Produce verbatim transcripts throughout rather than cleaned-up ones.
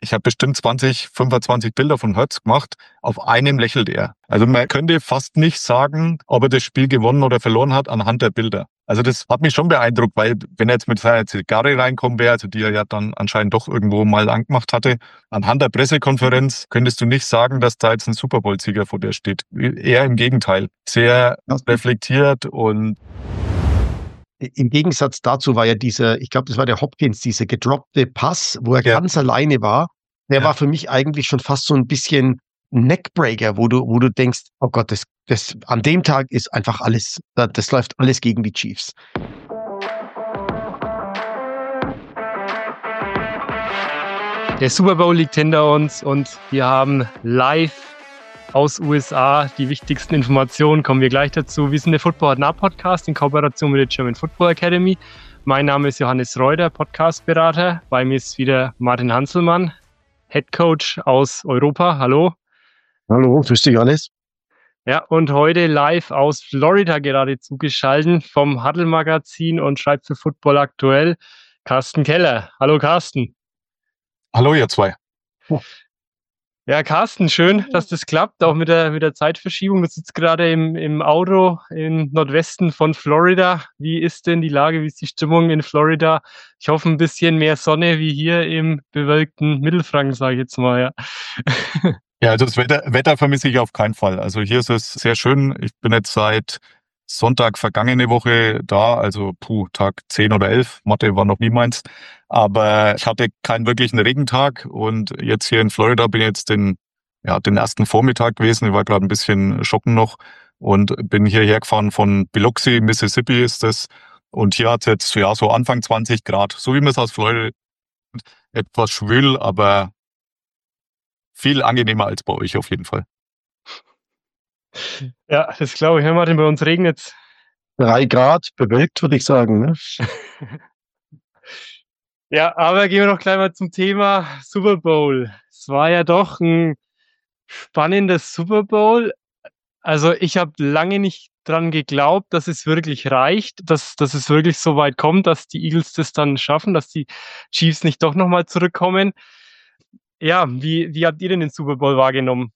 Ich habe bestimmt zwanzig, fünfundzwanzig Bilder von Hurts gemacht. Auf einem lächelt er. Also man könnte fast nicht sagen, ob er das Spiel gewonnen oder verloren hat anhand der Bilder. Also das hat mich schon beeindruckt, weil wenn er jetzt mit seiner Zigarre reinkommen wäre, also die er ja dann anscheinend doch irgendwo mal angemacht hatte, anhand der Pressekonferenz könntest du nicht sagen, dass da jetzt ein Super Bowl-Sieger vor dir steht. Eher im Gegenteil. Sehr reflektiert und im Gegensatz dazu war ja dieser, ich glaube, das war der Hopkins, dieser gedroppte Pass, wo er ja. ganz alleine war. Der ja. war für mich eigentlich schon fast so ein bisschen Neckbreaker, wo du, wo du denkst, oh Gott, das, das, an dem Tag ist einfach alles, das, das läuft alles gegen die Chiefs. Der Super Bowl liegt hinter uns und wir haben live aus U S A die wichtigsten Informationen, kommen wir gleich dazu. Wir sind der Football Hat Nah Podcast in Kooperation mit der German Football Academy. Mein Name ist Johannes Reuter, Podcastberater. Bei mir ist wieder Martin Hanselmann, Head Coach aus Europa. Hallo. Hallo, grüß dich alles. Ja, und heute live aus Florida gerade zugeschaltet vom Huddle Magazin und schreibt für Football aktuell Carsten Keller. Hallo Carsten. Hallo ihr zwei. Oh. Ja, Carsten, schön, dass das klappt, auch mit der, mit der Zeitverschiebung. Du sitzt gerade im, im Auto im Nordwesten von Florida. Wie ist denn die Lage, wie ist die Stimmung in Florida? Ich hoffe, ein bisschen mehr Sonne wie hier im bewölkten Mittelfranken, sage ich jetzt mal. Ja, ja also das Wetter, Wetter vermisse ich auf keinen Fall. Also hier ist es sehr schön. Ich bin jetzt seit Sonntag vergangene Woche da, also puh, Tag zehn oder elf, Mathe war noch nie meins, aber ich hatte keinen wirklichen Regentag und jetzt hier in Florida bin ich jetzt den, ja, den ersten Vormittag gewesen, ich war gerade ein bisschen shoppen noch und bin hierher gefahren von Biloxi, Mississippi ist das und hier hat es jetzt ja so Anfang zwanzig Grad, so wie man es aus Florida, etwas schwül, aber viel angenehmer als bei euch auf jeden Fall. Ja, das glaube ich. Herr Martin, bei uns regnet es. Drei Grad, bewölkt, würde ich sagen. Ne? Ja, aber gehen wir doch gleich mal zum Thema Super Bowl. Es war ja doch ein spannendes Super Bowl. Also ich habe lange nicht dran geglaubt, dass es wirklich reicht, dass, dass es wirklich so weit kommt, dass die Eagles das dann schaffen, dass die Chiefs nicht doch nochmal zurückkommen. Ja, wie, wie habt ihr denn den Super Bowl wahrgenommen?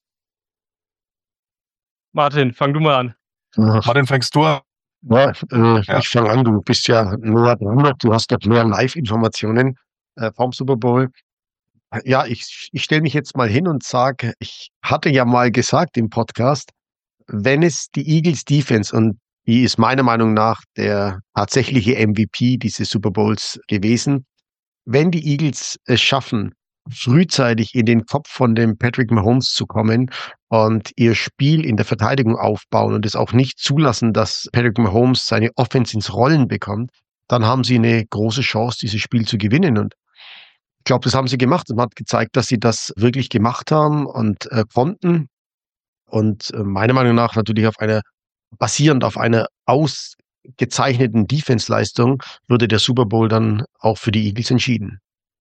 Martin, fang du mal an. Ach. Martin, fängst du an? Ja, äh, ja. Ich fange an. Du bist ja näher dran. Du hast doch mehr Live-Informationen äh, vom Super Bowl. Ja, ich, ich stelle mich jetzt mal hin und sage, ich hatte ja mal gesagt im Podcast, wenn es die Eagles Defense, und die ist meiner Meinung nach der tatsächliche M V P dieses Super Bowls gewesen, wenn die Eagles es schaffen, frühzeitig in den Kopf von dem Patrick Mahomes zu kommen und ihr Spiel in der Verteidigung aufbauen und es auch nicht zulassen, dass Patrick Mahomes seine Offense ins Rollen bekommt, dann haben sie eine große Chance, dieses Spiel zu gewinnen. Und ich glaube, das haben sie gemacht und man hat gezeigt, dass sie das wirklich gemacht haben und äh, konnten. Und äh, meiner Meinung nach natürlich auf einer, basierend auf einer ausgezeichneten Defense-Leistung, wurde der Super Bowl dann auch für die Eagles entschieden.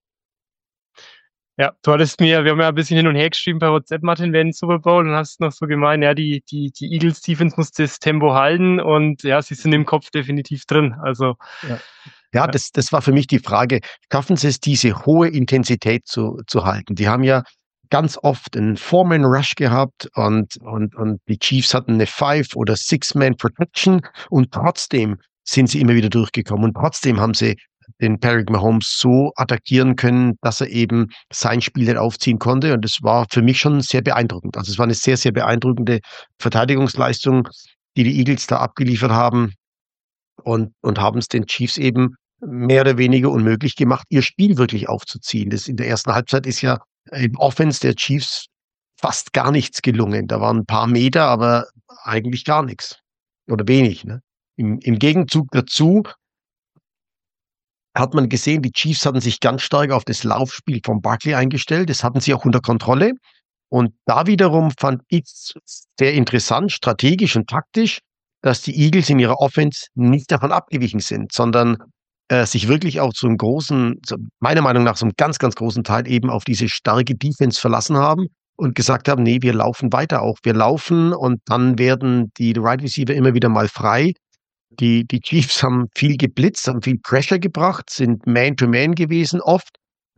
Ja, du hattest mir, wir haben ja ein bisschen hin und her geschrieben bei WhatsApp, Martin, während Super Bowl und hast noch so gemeint, ja, die, die, die Eagles Defense muss das Tempo halten und ja, sie sind im Kopf definitiv drin. Also, ja, ja, ja. Das, das war für mich die Frage, schaffen sie es, diese hohe Intensität zu, zu halten? Die haben ja ganz oft einen Four-Man-Rush gehabt und, und, und die Chiefs hatten eine Five- oder Six-Man-Protection und trotzdem sind sie immer wieder durchgekommen und trotzdem haben sie den Patrick Mahomes so attackieren können, dass er eben sein Spiel nicht aufziehen konnte. Und das war für mich schon sehr beeindruckend. Also es war eine sehr, sehr beeindruckende Verteidigungsleistung, die die Eagles da abgeliefert haben und, und haben es den Chiefs eben mehr oder weniger unmöglich gemacht, ihr Spiel wirklich aufzuziehen. Das in der ersten Halbzeit ist ja im Offense der Chiefs fast gar nichts gelungen. Da waren ein paar Meter, aber eigentlich gar nichts. Oder wenig. Ne? Im, im Gegenzug dazu hat man gesehen, die Chiefs hatten sich ganz stark auf das Laufspiel von Barkley eingestellt. Das hatten sie auch unter Kontrolle. Und da wiederum fand ich sehr interessant, strategisch und taktisch, dass die Eagles in ihrer Offense nicht davon abgewichen sind, sondern äh, sich wirklich auch zum großen, meiner Meinung nach zum ganz, ganz großen Teil eben auf diese starke Defense verlassen haben und gesagt haben, nee, wir laufen weiter auch. Wir laufen und dann werden die Right Receiver immer wieder mal frei. Die, die Chiefs haben viel geblitzt, haben viel Pressure gebracht, sind Man-to-Man gewesen oft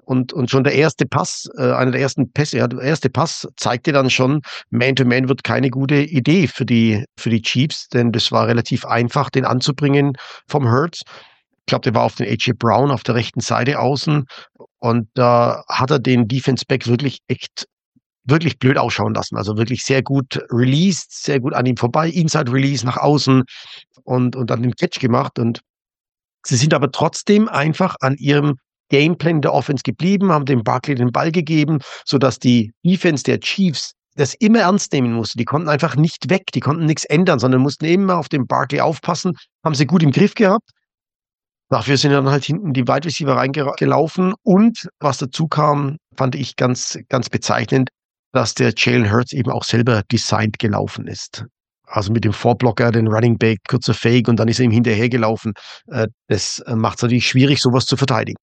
Und, und schon der erste Pass, äh, einer der ersten Pässe, ja, der erste Pass zeigte dann schon, Man-to-Man wird keine gute Idee für die, für die Chiefs, denn das war relativ einfach, den anzubringen vom Hurts. Ich glaube, der war auf den A J Brown auf der rechten Seite außen und da hat er den Defense Back wirklich echt wirklich blöd ausschauen lassen. Also wirklich sehr gut released, sehr gut an ihm vorbei, Inside Release nach außen und, und dann den Catch gemacht. Und sie sind aber trotzdem einfach an ihrem Gameplan der Offense geblieben, haben dem Barkley den Ball gegeben, sodass die Defense der Chiefs das immer ernst nehmen musste. Die konnten einfach nicht weg, die konnten nichts ändern, sondern mussten immer auf den Barkley aufpassen, haben sie gut im Griff gehabt. Dafür sind dann halt hinten die Wide Receiver reingelaufen und was dazu kam, fand ich ganz, ganz bezeichnend, dass der Jalen Hurts eben auch selber designed gelaufen ist. Also mit dem Vorblocker, den Running Back, kurzer Fake und dann ist er ihm hinterhergelaufen. Das macht es natürlich schwierig, sowas zu verteidigen.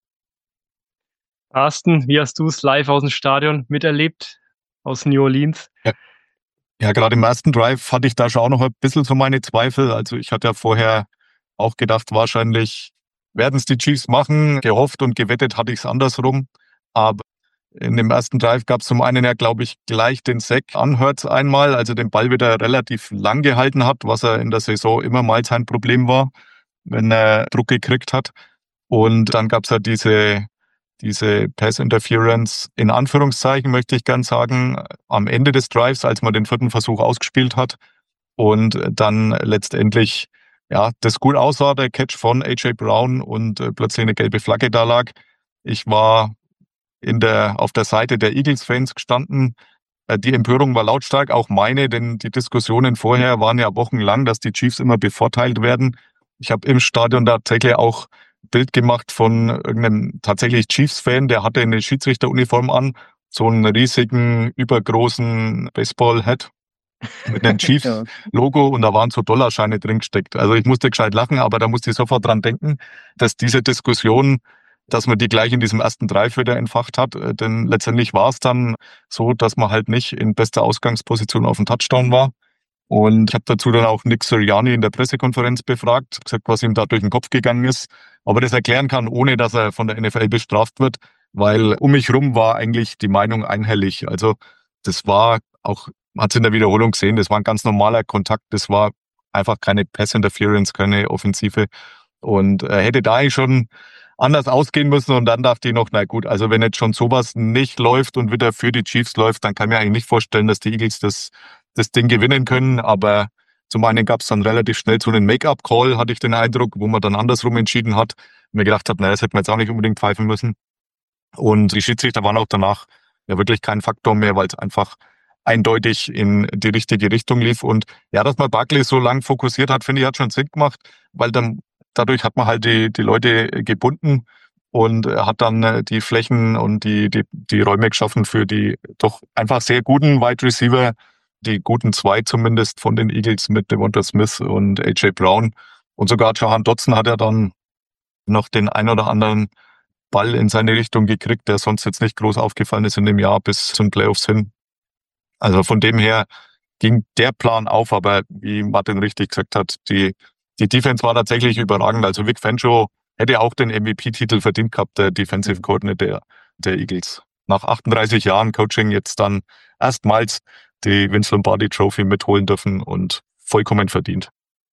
Carsten, wie hast du es live aus dem Stadion miterlebt, aus New Orleans? Ja. Ja, gerade im ersten Drive hatte ich da schon auch noch ein bisschen so meine Zweifel. Also ich hatte ja vorher auch gedacht, wahrscheinlich werden es die Chiefs machen. Gehofft und gewettet hatte ich es andersrum. Aber in dem ersten Drive gab es zum einen ja, glaube ich, gleich den Sack an Hurts einmal, also den Ball wieder relativ lang gehalten hat, was er in der Saison immer mal sein Problem war, wenn er Druck gekriegt hat. Und dann gab es ja diese, diese Pass-Interference, in Anführungszeichen möchte ich gern sagen, am Ende des Drives, als man den vierten Versuch ausgespielt hat. Und dann letztendlich, ja, das gut aussah, der Catch von A J Brown und äh, plötzlich eine gelbe Flagge da lag. Ich war in der, auf der Seite der Eagles-Fans gestanden. Die Empörung war lautstark, auch meine, denn die Diskussionen vorher waren ja wochenlang, dass die Chiefs immer bevorteilt werden. Ich habe im Stadion tatsächlich auch ein Bild gemacht von irgendeinem tatsächlich Chiefs-Fan, der hatte eine Schiedsrichteruniform an, so einen riesigen, übergroßen Baseball-Hat mit einem Chiefs-Logo und da waren so Dollarscheine drin gesteckt. Also ich musste gescheit lachen, aber da musste ich sofort dran denken, dass diese Diskussion, dass man die gleich in diesem ersten Drive wieder entfacht hat. Denn letztendlich war es dann so, dass man halt nicht in bester Ausgangsposition auf dem Touchdown war. Und ich habe dazu dann auch Nick Sirianni in der Pressekonferenz befragt, gesagt, was ihm da durch den Kopf gegangen ist. Ob er das erklären kann, ohne dass er von der N F L bestraft wird. Weil um mich rum war eigentlich die Meinung einhellig. Also das war auch, man hat es in der Wiederholung gesehen, das war ein ganz normaler Kontakt. Das war einfach keine Pass-Interference, keine Offensive. Und er hätte da eigentlich schon anders ausgehen müssen und dann dachte ich noch, na gut, also wenn jetzt schon sowas nicht läuft und wieder für die Chiefs läuft, dann kann ich mir eigentlich nicht vorstellen, dass die Eagles das, das Ding gewinnen können, aber zum einen gab es dann relativ schnell so einen Make-up-Call, hatte ich den Eindruck, wo man dann andersrum entschieden hat und mir gedacht habe, naja, das hätte man jetzt auch nicht unbedingt pfeifen müssen und die Schiedsrichter waren auch danach ja wirklich kein Faktor mehr, weil es einfach eindeutig in die richtige Richtung lief und ja, dass man Barkley so lang fokussiert hat, finde ich, hat schon Sinn gemacht, weil dann dadurch hat man halt die, die Leute gebunden und hat dann die Flächen und die, die, die Räume geschaffen für die doch einfach sehr guten Wide Receiver, die guten zwei zumindest von den Eagles mit Devonta Smith und A J Brown. Und sogar Jahan Dotson hat ja dann noch den ein oder anderen Ball in seine Richtung gekriegt, der sonst jetzt nicht groß aufgefallen ist in dem Jahr bis zum Playoffs hin. Also von dem her ging der Plan auf, aber wie Martin richtig gesagt hat, die Die Defense war tatsächlich überragend. Also Vic Fangio hätte auch den M V P-Titel verdient gehabt, der Defensive Coordinator der, der Eagles. Nach achtunddreißig Jahren Coaching jetzt dann erstmals die Vince Lombardi Trophy mitholen dürfen und vollkommen verdient.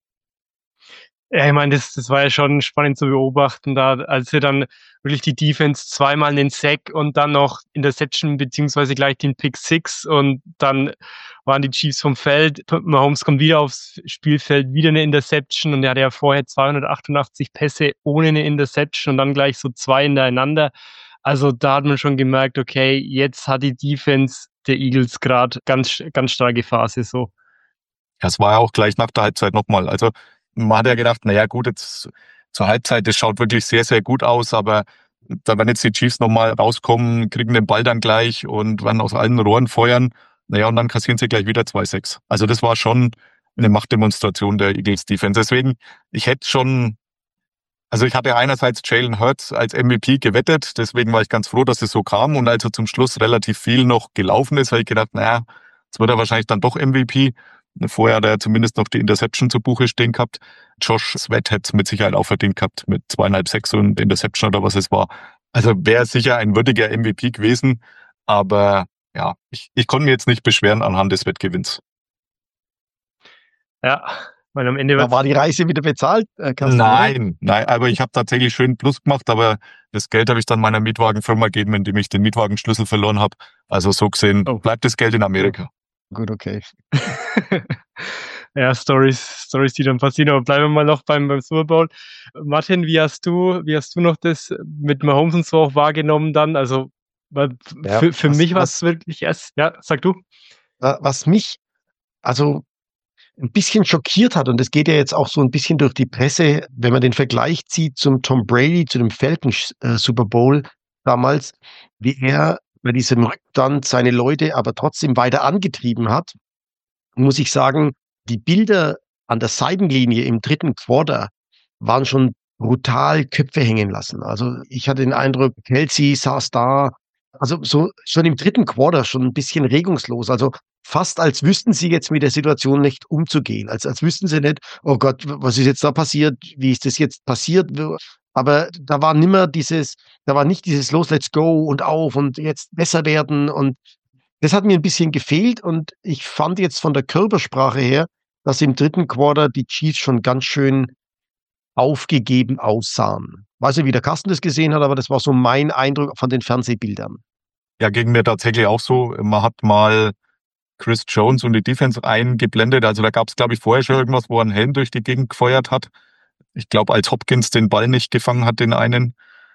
Ja, ich meine, das, das war ja schon spannend zu beobachten, da, als wir dann wirklich die Defense zweimal den Sack und dann noch Interception beziehungsweise gleich den Pick Six und dann waren die Chiefs vom Feld. Mahomes kommt wieder aufs Spielfeld, wieder eine Interception und er hatte ja vorher zweihundertachtundachtzig Pässe ohne eine Interception und dann gleich so zwei hintereinander. Also da hat man schon gemerkt, okay, jetzt hat die Defense der Eagles gerade ganz, ganz starke Phase so. Ja, es war ja auch gleich nach der Halbzeit nochmal. Also man hat ja gedacht, naja gut, jetzt zur Halbzeit, das schaut wirklich sehr, sehr gut aus, aber da werden jetzt die Chiefs nochmal rauskommen, kriegen den Ball dann gleich und werden aus allen Rohren feuern. Naja, und dann kassieren sie gleich wieder zwei sechs. Also das war schon eine Machtdemonstration der Eagles Defense. Deswegen, ich hätte schon, also ich hatte einerseits Jalen Hurts als M V P gewettet, deswegen war ich ganz froh, dass es so kam und als er zum Schluss relativ viel noch gelaufen ist, habe ich gedacht, naja, jetzt wird er wahrscheinlich dann doch M V P. Vorher hat er zumindest noch die Interception zu Buche stehen gehabt. Josh Sweat hätte es mit Sicherheit auch verdient gehabt mit zweieinhalb Sechs und Interception oder was es war. Also wäre sicher ein würdiger M V P gewesen, aber ja, ich, ich konnte mir jetzt nicht beschweren anhand des Wettgewinns. Ja, weil am Ende Da war die Reise wieder bezahlt, äh, Carsten, oder? Nein, nein, aber ich habe tatsächlich schön Plus gemacht, aber das Geld habe ich dann meiner Mietwagenfirma gegeben, indem ich den Mietwagenschlüssel verloren habe. Also so gesehen Oh. bleibt das Geld in Amerika. Gut, okay. Ja, Stories, Stories, die dann passieren, aber bleiben wir mal noch beim, beim Super Bowl. Martin, wie hast du, wie hast du noch das mit Mahomes und so auch wahrgenommen dann? Also, weil Ja, für, für was, mich war es was, wirklich erst, ja, sag du. wa- was mich also ein bisschen schockiert hat, und das geht ja jetzt auch so ein bisschen durch die Presse, wenn man den Vergleich zieht zum Tom Brady, zu dem Falcons äh, Super Bowl damals, wie er bei diesem Rückstand seine Leute aber trotzdem weiter angetrieben hat, muss ich sagen, die Bilder an der Seitenlinie im dritten Quarter waren schon brutal Köpfe hängen lassen. Also ich hatte den Eindruck, Kelsey saß da, also so schon im dritten Quarter schon ein bisschen regungslos. Also fast als wüssten sie jetzt mit der Situation nicht umzugehen. Als, als wüssten sie nicht, oh Gott, was ist jetzt da passiert? Wie ist das jetzt passiert? Aber da war nimmer dieses, da war nicht dieses Los, let's go und auf und jetzt besser werden. Und das hat mir ein bisschen gefehlt, und ich fand jetzt von der Körpersprache her, dass im dritten Quarter die Chiefs schon ganz schön aufgegeben aussahen. Weiß nicht, wie der Carsten das gesehen hat, aber das war so mein Eindruck von den Fernsehbildern. Ja, ging mir tatsächlich auch so. Man hat mal Chris Jones und die Defense eingeblendet. Also da gab es, glaube ich, vorher schon irgendwas, wo er einen Helm durch die Gegend gefeuert hat. Ich glaube, als Hopkins den Ball nicht gefangen hat, den einen.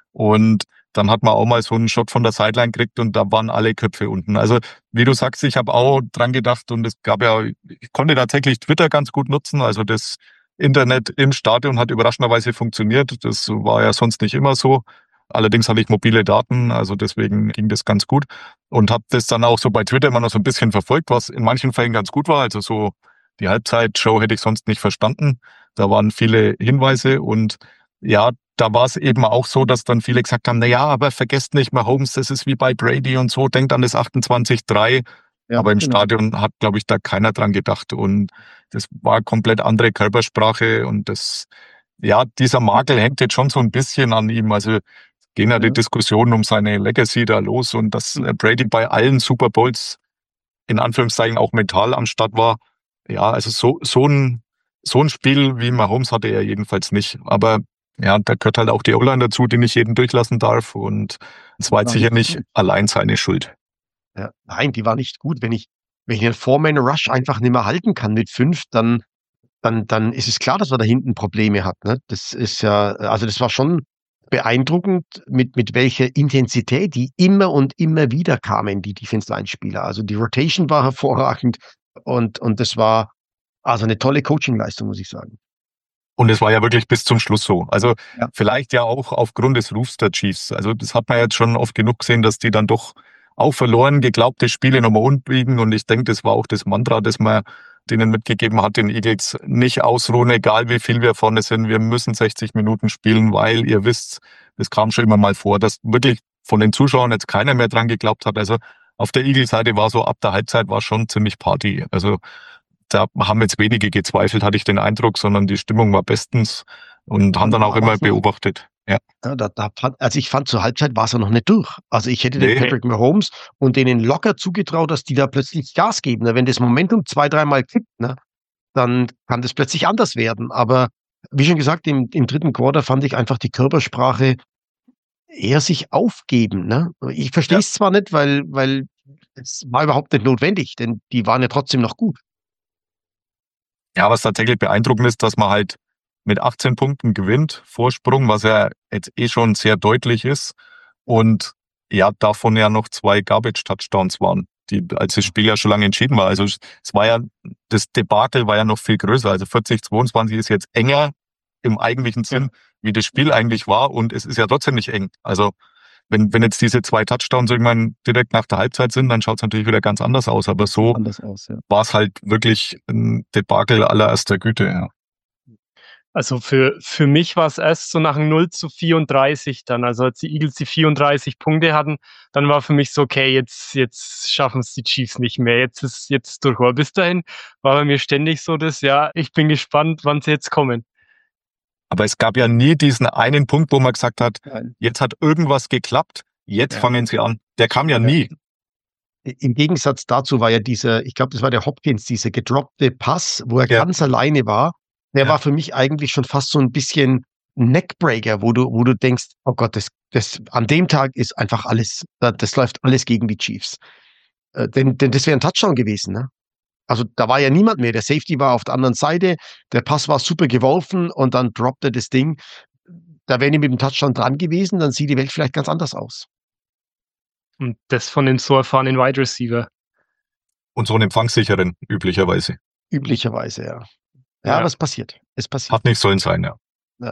Und dann hat man auch mal so einen Shot von der Sideline gekriegt und da waren alle Köpfe unten. Also wie du sagst, ich habe auch dran gedacht, und es gab ja, ich konnte tatsächlich Twitter ganz gut nutzen. Also das Internet im Stadion hat überraschenderweise funktioniert. Das war ja sonst nicht immer so. Allerdings hatte ich mobile Daten, also deswegen ging das ganz gut. Und habe das dann auch so bei Twitter immer noch so ein bisschen verfolgt, was in manchen Fällen ganz gut war. Also so die Halbzeitshow hätte ich sonst nicht verstanden. Da waren viele Hinweise, und ja, da war es eben auch so, dass dann viele gesagt haben, na ja, aber vergesst nicht, Mahomes, das ist wie bei Brady und so, denkt an das achtundzwanzig drei. Ja, Aber im genau. Stadion hat, glaube ich, da keiner dran gedacht. Und das war komplett andere Körpersprache. Und das, ja, dieser Makel hängt jetzt schon so ein bisschen an ihm. Also gehen ja, Ja. die Diskussionen um seine Legacy da los, und dass Mhm. äh, Brady bei allen Super Bowls in Anführungszeichen auch mental am Start war. Ja, also so, so ein, so ein Spiel wie Mahomes hatte er jedenfalls nicht. Aber ja, da gehört halt auch die O-Line dazu, die nicht jeden durchlassen darf. Und es war jetzt War sicher nicht nicht gut. allein seine Schuld. Ja. Nein, die war nicht gut. Wenn ich, wenn ich einen Four-Man-Rush einfach nicht mehr halten kann mit fünf, dann, dann, dann ist es klar, dass man da hinten Probleme hat. Ne? Das ist ja, also das war schon beeindruckend, mit, mit welcher Intensität die immer und immer wieder kamen, die Defense-Line-Spieler. Also die Rotation war hervorragend, und, und das war also eine tolle Coaching-Leistung, muss ich sagen. Und es war ja wirklich bis zum Schluss so. Also Ja. vielleicht ja auch aufgrund des Rufs der Chiefs. Also das hat man jetzt schon oft genug gesehen, dass die dann doch auch verloren geglaubte Spiele nochmal unten. Und ich denke, das war auch das Mantra, das man denen mitgegeben hat, den Eagles: nicht ausruhen, egal wie viel wir vorne sind. Wir müssen sechzig Minuten spielen, weil ihr wisst, das kam schon immer mal vor, dass wirklich von den Zuschauern jetzt keiner mehr dran geglaubt hat. Also auf der Eagles-Seite war so, ab der Halbzeit war schon ziemlich Party. Also da haben jetzt wenige gezweifelt, hatte ich den Eindruck, sondern die Stimmung war bestens, und haben dann auch immer beobachtet. Ja. Ja, da, da, fand- also ich fand, zur Halbzeit war es ja noch nicht durch. Also ich hätte den Nee. Patrick Mahomes und denen locker zugetraut, dass die da plötzlich Gas geben. Ne? Wenn das Momentum zwei, dreimal kippt, ne, dann kann das plötzlich anders werden. Aber wie schon gesagt, im, im dritten Quarter fand ich einfach die Körpersprache eher sich aufgeben. Ne? Ich verstehe es zwar nicht, weil, weil es war überhaupt nicht notwendig, denn die waren ja trotzdem noch gut. Ja, was tatsächlich beeindruckend ist, dass man halt mit achtzehn Punkten gewinnt, Vorsprung, was ja jetzt eh schon sehr deutlich ist. Und ja, davon ja noch zwei Garbage-Touchdowns waren, die, als das Spiel ja schon lange entschieden war. Also es war ja, das Debakel war ja noch viel größer. Also vierzig zweiundzwanzig ist jetzt enger im eigentlichen Sinn, wie das Spiel eigentlich war. Und es ist ja trotzdem nicht eng. Also wenn, wenn jetzt diese zwei Touchdowns irgendwann direkt nach der Halbzeit sind, dann schaut es natürlich wieder ganz anders aus. Aber so Anders aus, ja. war es halt wirklich ein Debakel allererster Güte. Ja. Also für, für mich war es erst so nach null zu vierunddreißig dann. Also als die Eagles die vierunddreißig Punkte hatten, dann war für mich so, okay, jetzt, jetzt schaffen es die Chiefs nicht mehr. Jetzt ist jetzt durch. Aber bis dahin war bei mir ständig so das, ja, ich bin gespannt, wann sie jetzt kommen. Aber es gab ja nie diesen einen Punkt, wo man gesagt hat, Nein. jetzt hat irgendwas geklappt, jetzt Ja. fangen sie an. Der kam ja Ja. nie. Im Gegensatz dazu war ja dieser, ich glaube, das war der Hopkins, dieser gedroppte Pass, wo er Ja. ganz alleine war. Der Ja. war für mich eigentlich schon fast so ein bisschen Neckbreaker, wo du, wo du denkst, oh Gott, das, das, an dem Tag ist einfach alles, da- das läuft alles gegen die Chiefs. Äh, denn, denn das wäre ein Touchdown gewesen, ne? Also da war ja niemand mehr. Der Safety war auf der anderen Seite, der Pass war super geworfen und dann droppte das Ding. Da wären die mit dem Touchdown dran gewesen, dann sieht die Welt vielleicht ganz anders aus. Und das von dem so erfahrenen Wide Receiver. Und so einen empfangssicheren, üblicherweise. Üblicherweise, ja. Ja, Ja. aber es passiert. Es passiert. Hat nicht sollen sein, ja.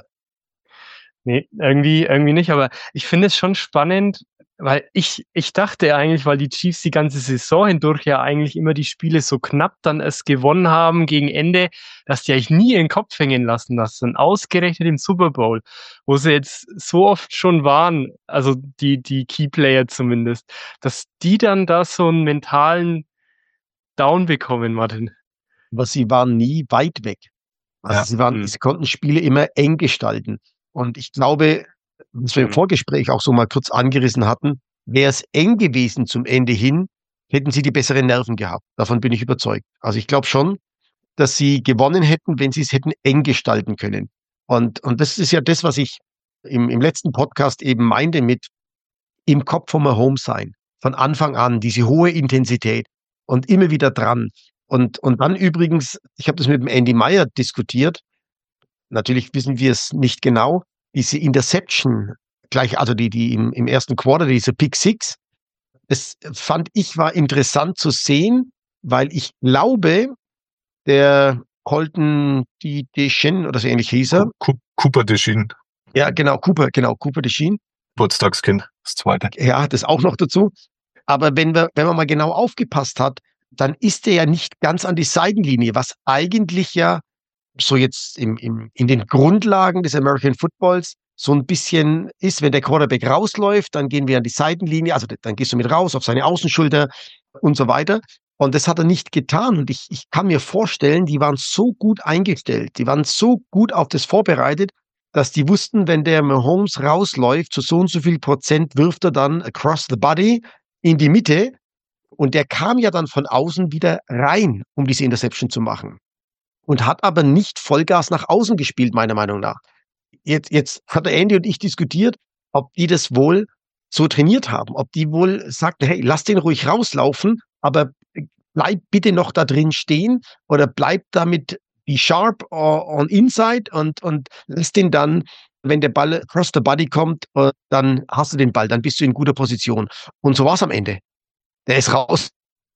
Nee, irgendwie, irgendwie nicht, aber ich finde es schon spannend, weil ich, ich dachte eigentlich, weil die Chiefs die ganze Saison hindurch ja eigentlich immer die Spiele so knapp dann es gewonnen haben gegen Ende, dass die eigentlich nie ihren Kopf hängen lassen lassen. Ausgerechnet im Super Bowl, wo sie jetzt so oft schon waren, also die, die Keyplayer zumindest, dass die dann da so einen mentalen Down bekommen, Martin. Aber sie waren nie weit weg. Also Ja. sie waren, Mhm. sie konnten Spiele immer eng gestalten. Und ich glaube, was wir im Mhm. Vorgespräch auch so mal kurz angerissen hatten, wäre es eng gewesen zum Ende hin, hätten sie die besseren Nerven gehabt. Davon bin ich überzeugt. Also ich glaube schon, dass sie gewonnen hätten, wenn sie es hätten eng gestalten können. Und, und das ist ja das, was ich im, im letzten Podcast eben meinte mit im Kopf von Mahomes sein. Von Anfang an, diese hohe Intensität und immer wieder dran. Und, und dann übrigens, ich habe das mit dem Andy Meyer diskutiert. Natürlich wissen wir es nicht genau. Diese Interception, gleich, also die, die im, im ersten Quarter, diese Pick Six, das fand ich war interessant zu sehen, weil ich glaube, der Colton die Deschin oder so ähnlich hieß er. Cu- Cooper Deschin, Ja, genau, Cooper, genau, Cooper Deschin. Geburtstagskind, das zweite. Ja, das auch noch dazu. Aber wenn wir, wenn man mal genau aufgepasst hat, dann ist er ja nicht ganz an die Seitenlinie, was eigentlich ja so jetzt im, im, in den Grundlagen des American Footballs so ein bisschen ist, wenn der Quarterback rausläuft, dann gehen wir an die Seitenlinie, also dann gehst du mit raus auf seine Außenschulter und so weiter. Und das hat er nicht getan. Und ich, ich kann mir vorstellen, die waren so gut eingestellt, die waren so gut auf das vorbereitet, dass die wussten, wenn der Mahomes rausläuft, zu so und so viel Prozent wirft er dann across the body in die Mitte. Und der kam ja dann von außen wieder rein, um diese Interception zu machen. Und hat aber nicht Vollgas nach außen gespielt, meiner Meinung nach. Jetzt, jetzt hat der Andy und ich diskutiert, ob die das wohl so trainiert haben, ob die wohl sagten, hey, lass den ruhig rauslaufen, aber bleib bitte noch da drin stehen oder bleib damit be sharp on inside und, und lass den dann, wenn der Ball across the body kommt, dann hast du den Ball, dann bist du in guter Position. Und so war es am Ende. Der ist rausgelaufen,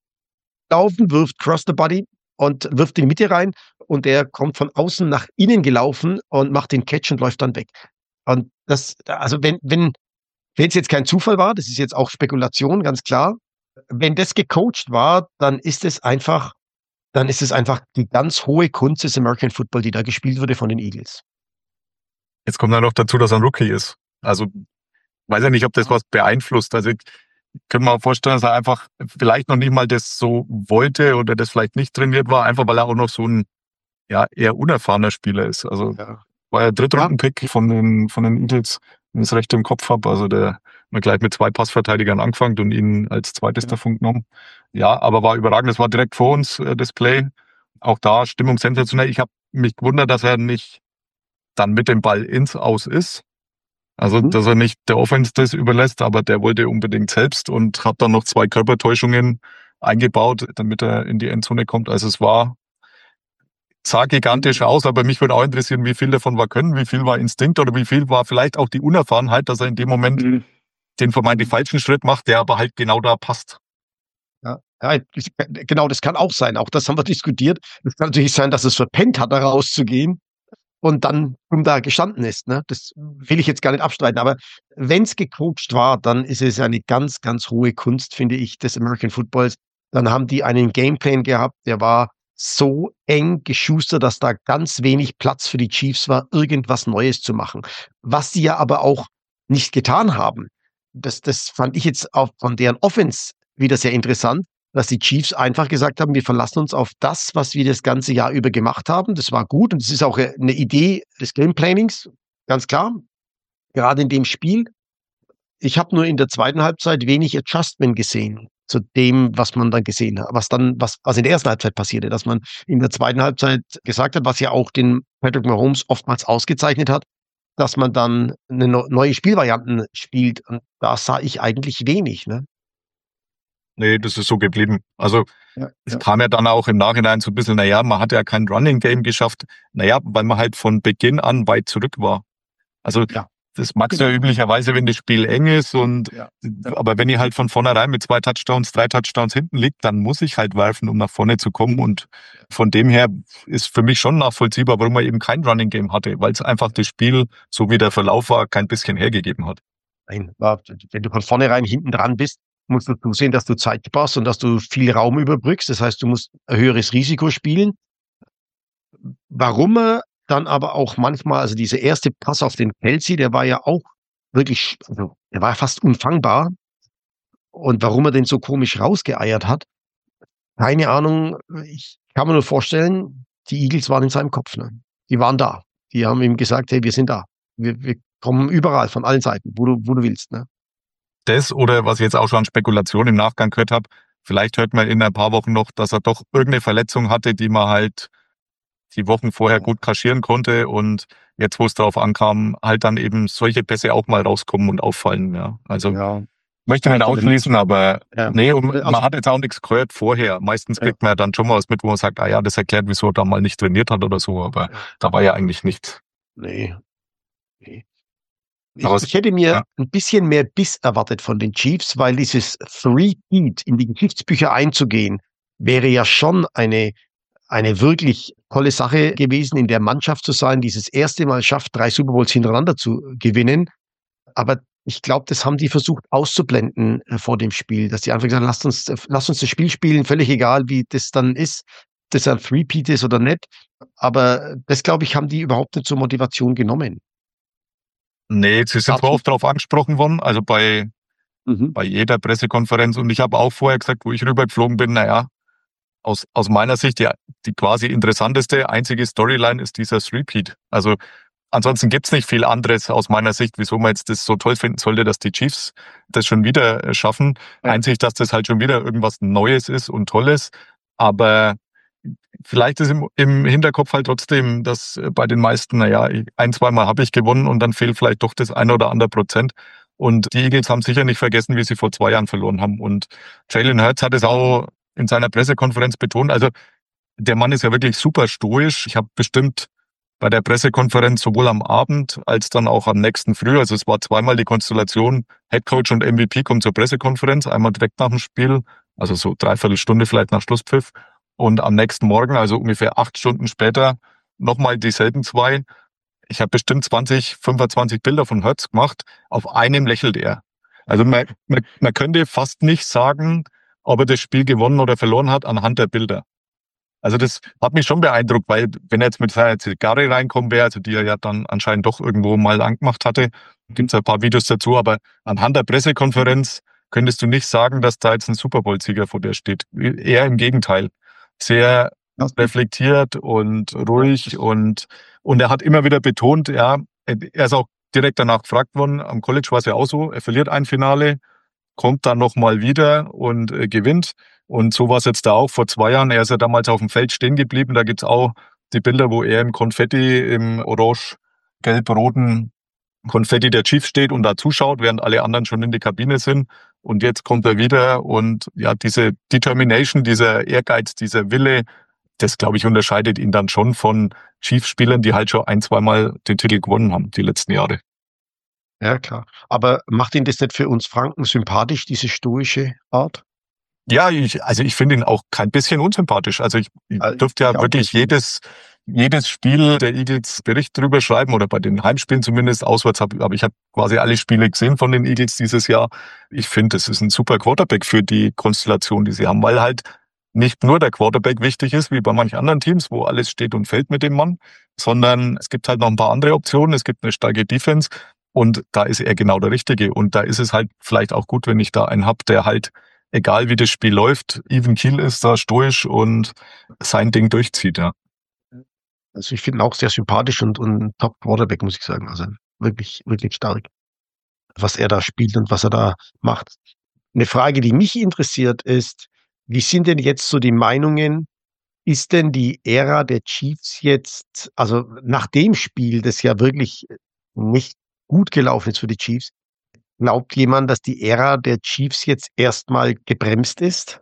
wirft cross the body und wirft in die Mitte rein und der kommt von außen nach innen gelaufen und macht den Catch und läuft dann weg. Und das, also wenn, wenn, wenn es jetzt kein Zufall war, das ist jetzt auch Spekulation, ganz klar. Wenn das gecoacht war, dann ist es einfach, dann ist es einfach die ganz hohe Kunst des American Football, die da gespielt wurde von den Eagles. Jetzt kommt dann noch dazu, dass er ein Rookie ist. Also, weiß ja nicht, ob das was beeinflusst. Also, ich könnte mir vorstellen, dass er einfach vielleicht noch nicht mal das so wollte oder das vielleicht nicht trainiert war, einfach weil er auch noch so ein, ja, eher unerfahrener Spieler ist. Also, Ja. war ja Drittrunden-Pick von den, von den Eagles, wenn ich es recht im Kopf habe. Also, der hat gleich mit zwei Passverteidigern angefangen und ihn als zweites Ja. davon genommen. Ja, aber war überragend. Das war direkt vor uns, äh, das Play. Auch da Stimmung sensationell. Ich habe mich gewundert, dass er nicht dann mit dem Ball ins Aus ist. Also, Mhm. dass er nicht der Offense das überlässt, aber der wollte unbedingt selbst und hat dann noch zwei Körpertäuschungen eingebaut, damit er in die Endzone kommt. Also es war, sah gigantisch aus, aber mich würde auch interessieren, wie viel davon war Können, wie viel war Instinkt oder wie viel war vielleicht auch die Unerfahrenheit, dass er in dem Moment Mhm. den vermeintlich falschen Schritt macht, der aber halt genau da passt. Ja, ja, ich- genau, das kann auch sein. Auch das haben wir diskutiert. Es kann natürlich sein, dass es verpennt hat, da rauszugehen und dann um da gestanden ist. Ne? Das will ich jetzt gar nicht abstreiten. Aber wenn es gecoacht war, dann ist es eine ganz, ganz hohe Kunst, finde ich, des American Footballs. Dann haben die einen Gameplan gehabt, der war so eng geschustert, dass da ganz wenig Platz für die Chiefs war, irgendwas Neues zu machen. Was sie ja aber auch nicht getan haben. Das, das fand ich jetzt auch von deren Offense wieder sehr interessant. dass die Chiefs einfach gesagt haben, wir verlassen uns auf das, was wir das ganze Jahr über gemacht haben. Das war gut und das ist auch eine Idee des Gameplanings, ganz klar, gerade in dem Spiel. Ich habe nur in der zweiten Halbzeit wenig Adjustment gesehen zu dem, was man dann gesehen hat, was dann, was, was in der ersten Halbzeit passierte, dass man in der zweiten Halbzeit gesagt hat, was ja auch den Patrick Mahomes oftmals ausgezeichnet hat, dass man dann eine neue Spielvarianten spielt. Und da sah ich eigentlich wenig, ne? Nee, das ist so geblieben. Also Ja, es ja. kam ja dann auch im Nachhinein so ein bisschen, naja, man hat ja kein Running Game geschafft. Naja, weil man halt von Beginn an weit zurück war. Also Ja. das magst du ja üblicherweise, wenn das Spiel eng ist und Ja. aber wenn ich halt von vornherein mit zwei Touchdowns, drei Touchdowns hinten liegt, dann muss ich halt werfen, um nach vorne zu kommen. Und von dem her ist für mich schon nachvollziehbar, warum man eben kein Running Game hatte, weil es einfach das Spiel, so wie der Verlauf war, kein bisschen hergegeben hat. Nein, wenn du von vornherein hinten dran bist, musst du zusehen, dass du Zeit sparst und dass du viel Raum überbrückst. Das heißt, du musst ein höheres Risiko spielen. Warum er dann aber auch manchmal, also dieser erste Pass auf den Kelce, der war ja auch wirklich, also der war fast unfangbar. Und warum er den so komisch rausgeeiert hat, keine Ahnung. Ich kann mir nur vorstellen, die Eagles waren in seinem Kopf. Ne? Die waren da. Die haben ihm gesagt, hey, wir sind da. Wir, wir kommen überall, von allen Seiten, wo du, wo du willst. Ne? Das oder was ich jetzt auch schon an Spekulationen im Nachgang gehört habe, vielleicht hört man in ein paar Wochen noch, dass er doch irgendeine Verletzung hatte, die man halt die Wochen vorher gut kaschieren konnte und jetzt, wo es darauf ankam, halt dann eben solche Pässe auch mal rauskommen und auffallen. Ja, also Ja. möchte nicht ausschließen, aber Ja. nee, und Also- man hat jetzt auch nichts gehört vorher. Meistens kriegt man ja dann schon mal was mit, wo man sagt, ah ja, das erklärt, wieso er da mal nicht trainiert hat oder so, aber da war ja eigentlich nichts. Nee. nee. Ich, Aber es- ich hätte mir ja. ein bisschen mehr Biss erwartet von den Chiefs, weil dieses Three-Peat in die Geschichtsbücher einzugehen, wäre ja schon eine, eine wirklich tolle Sache gewesen, in der Mannschaft zu sein, die das erste Mal schafft, drei Super Bowls hintereinander zu gewinnen. Aber ich glaube, das haben die versucht auszublenden äh, vor dem Spiel, dass die einfach gesagt haben, lasst uns, äh, lasst uns das Spiel spielen, völlig egal, wie das dann ist, dass er ein Three-Peat ist oder nicht. Aber das, glaube ich, haben die überhaupt nicht zur Motivation genommen. Nee, sie sind zwar oft darauf angesprochen worden, also bei, Mhm. bei jeder Pressekonferenz und ich habe auch vorher gesagt, wo ich rübergeflogen bin, naja, aus, aus meiner Sicht die, die quasi interessanteste, einzige Storyline ist dieser Three-Peat. Also ansonsten gibt's nicht viel anderes aus meiner Sicht, wieso man jetzt das so toll finden sollte, dass die Chiefs das schon wieder äh, schaffen. Ja. Einzig, dass das halt schon wieder irgendwas Neues ist und Tolles. Aber vielleicht ist im, im Hinterkopf halt trotzdem, dass äh, bei den meisten, naja, ich- ein, zweimal habe ich gewonnen und dann fehlt vielleicht doch das eine oder andere Prozent. Und die Eagles haben sicher nicht vergessen, wie sie vor zwei Jahren verloren haben. Und Jalen Hurts hat es auch in seiner Pressekonferenz betont. Also der Mann ist ja wirklich super stoisch. Ich habe bestimmt bei der Pressekonferenz sowohl am Abend als dann auch am nächsten Früh, also es war zweimal die Konstellation, Headcoach und M V P kommen zur Pressekonferenz, einmal direkt nach dem Spiel, also so dreiviertel Stunde vielleicht nach Schlusspfiff und am nächsten Morgen, also ungefähr acht Stunden später, nochmal dieselben zwei. Ich habe bestimmt zwanzig, fünfundzwanzig Bilder von Hurts gemacht, auf einem lächelt er. Also man, man, man könnte fast nicht sagen, ob er das Spiel gewonnen oder verloren hat anhand der Bilder. Also das hat mich schon beeindruckt, weil wenn er jetzt mit seiner Zigarre reinkommen wäre, also die er ja dann anscheinend doch irgendwo mal angemacht hatte, gibt es ein paar Videos dazu, aber anhand der Pressekonferenz könntest du nicht sagen, dass da jetzt ein Super Bowl-Sieger vor dir steht. Eher im Gegenteil. Sehr reflektiert und ruhig und, und er hat immer wieder betont, ja, er ist auch direkt danach gefragt worden, am College war es ja auch so, er verliert ein Finale, kommt dann nochmal wieder und äh, gewinnt. Und so war es jetzt da auch vor zwei Jahren. Er ist ja damals auf dem Feld stehen geblieben. Da gibt's auch die Bilder, wo er im Konfetti, im orange-gelb-roten Konfetti der Chiefs steht und da zuschaut, während alle anderen schon in die Kabine sind. Und jetzt kommt er wieder und ja, diese Determination, dieser Ehrgeiz, dieser Wille, das, glaube ich, unterscheidet ihn dann schon von Chiefs-Spielern, die halt schon ein, zweimal den Titel gewonnen haben, die letzten Jahre. Ja, klar. Aber macht ihn das nicht für uns Franken sympathisch, diese stoische Art? Ja, ich, also ich finde ihn auch kein bisschen unsympathisch. Also ich, ich Also dürfte ja ich auch wirklich nicht. jedes, jedes Spiel der Eagles Bericht drüber schreiben oder bei den Heimspielen zumindest. Auswärts habe aber ich habe quasi alle Spiele gesehen von den Eagles dieses Jahr. Ich finde, es ist ein super Quarterback für die Konstellation, die sie haben, weil halt nicht nur der Quarterback wichtig ist, wie bei manchen anderen Teams, wo alles steht und fällt mit dem Mann, sondern es gibt halt noch ein paar andere Optionen. Es gibt eine starke Defense und da ist er genau der Richtige. Und da ist es halt vielleicht auch gut, wenn ich da einen hab, der halt egal wie das Spiel läuft, even Keel ist da stoisch und sein Ding durchzieht, ja. Also ich finde ihn auch sehr sympathisch und, und Top Quarterback, muss ich sagen. Also wirklich, wirklich stark, was er da spielt und was er da macht. Eine Frage, die mich interessiert, ist, wie sind denn jetzt so die Meinungen? Ist denn die Ära der Chiefs jetzt, also nach dem Spiel, das ja wirklich nicht gut gelaufen ist für die Chiefs, glaubt jemand, dass die Ära der Chiefs jetzt erstmal gebremst ist?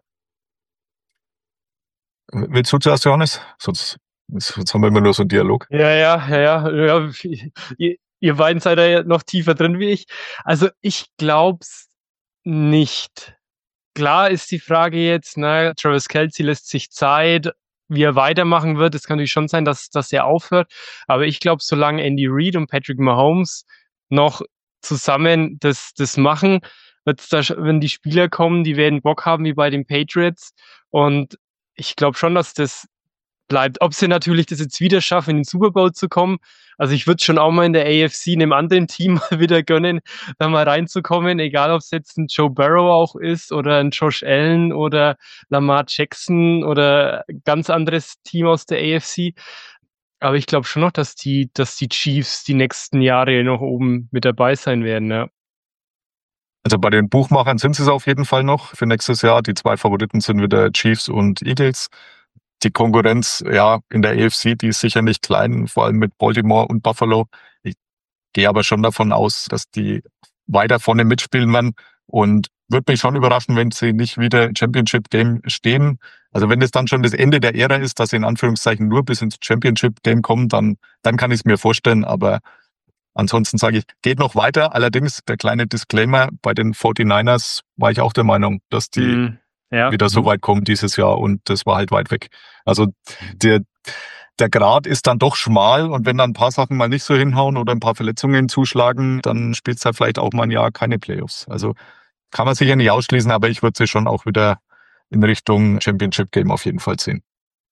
Willst du zuerst, Johannes? Sonst, sonst haben wir immer nur so einen Dialog. Ja, ja, ja, ja. ja. Ihr, ihr beiden seid da ja noch tiefer drin wie ich. Also ich glaub's nicht. Klar ist die Frage jetzt, ne, Travis Kelce lässt sich Zeit, wie er weitermachen wird. Es kann natürlich schon sein, dass, dass er aufhört. Aber ich glaube, solange Andy Reid und Patrick Mahomes noch zusammen das, das machen, wird's da, wenn die Spieler kommen, die werden Bock haben wie bei den Patriots. Und ich glaube schon, dass das bleibt. Ob sie natürlich das jetzt wieder schaffen, in den Super Bowl zu kommen. Also ich würde schon auch mal in der A F C einem anderen Team mal wieder gönnen, da mal reinzukommen, egal ob es jetzt ein Joe Burrow auch ist oder ein Josh Allen oder Lamar Jackson oder ganz anderes Team aus der A F C. Aber ich glaube schon noch, dass die, dass die Chiefs die nächsten Jahre noch oben mit dabei sein werden, ja. Also bei den Buchmachern sind sie es auf jeden Fall noch für nächstes Jahr. Die zwei Favoriten sind wieder Chiefs und Eagles. Die Konkurrenz, ja, in der A F C, die ist sicher nicht klein, vor allem mit Baltimore und Buffalo. Ich gehe aber schon davon aus, dass die weiter vorne mitspielen werden und würde mich schon überraschen, wenn sie nicht wieder im Championship Game stehen. Also wenn es dann schon das Ende der Ära ist, dass sie in Anführungszeichen nur bis ins Championship Game kommen, dann, dann kann ich es mir vorstellen, aber ansonsten sage ich, geht noch weiter. Allerdings, der kleine Disclaimer, bei den forty-niners war ich auch der Meinung, dass die Mm, ja. wieder so weit kommen dieses Jahr und das war halt weit weg. Also der, der Grat ist dann doch schmal und wenn dann ein paar Sachen mal nicht so hinhauen oder ein paar Verletzungen zuschlagen, dann spielt es halt vielleicht auch mal ein Jahr keine Playoffs. Also kann man sicher nicht ausschließen, aber ich würde sie schon auch wieder in Richtung Championship Game auf jeden Fall sehen.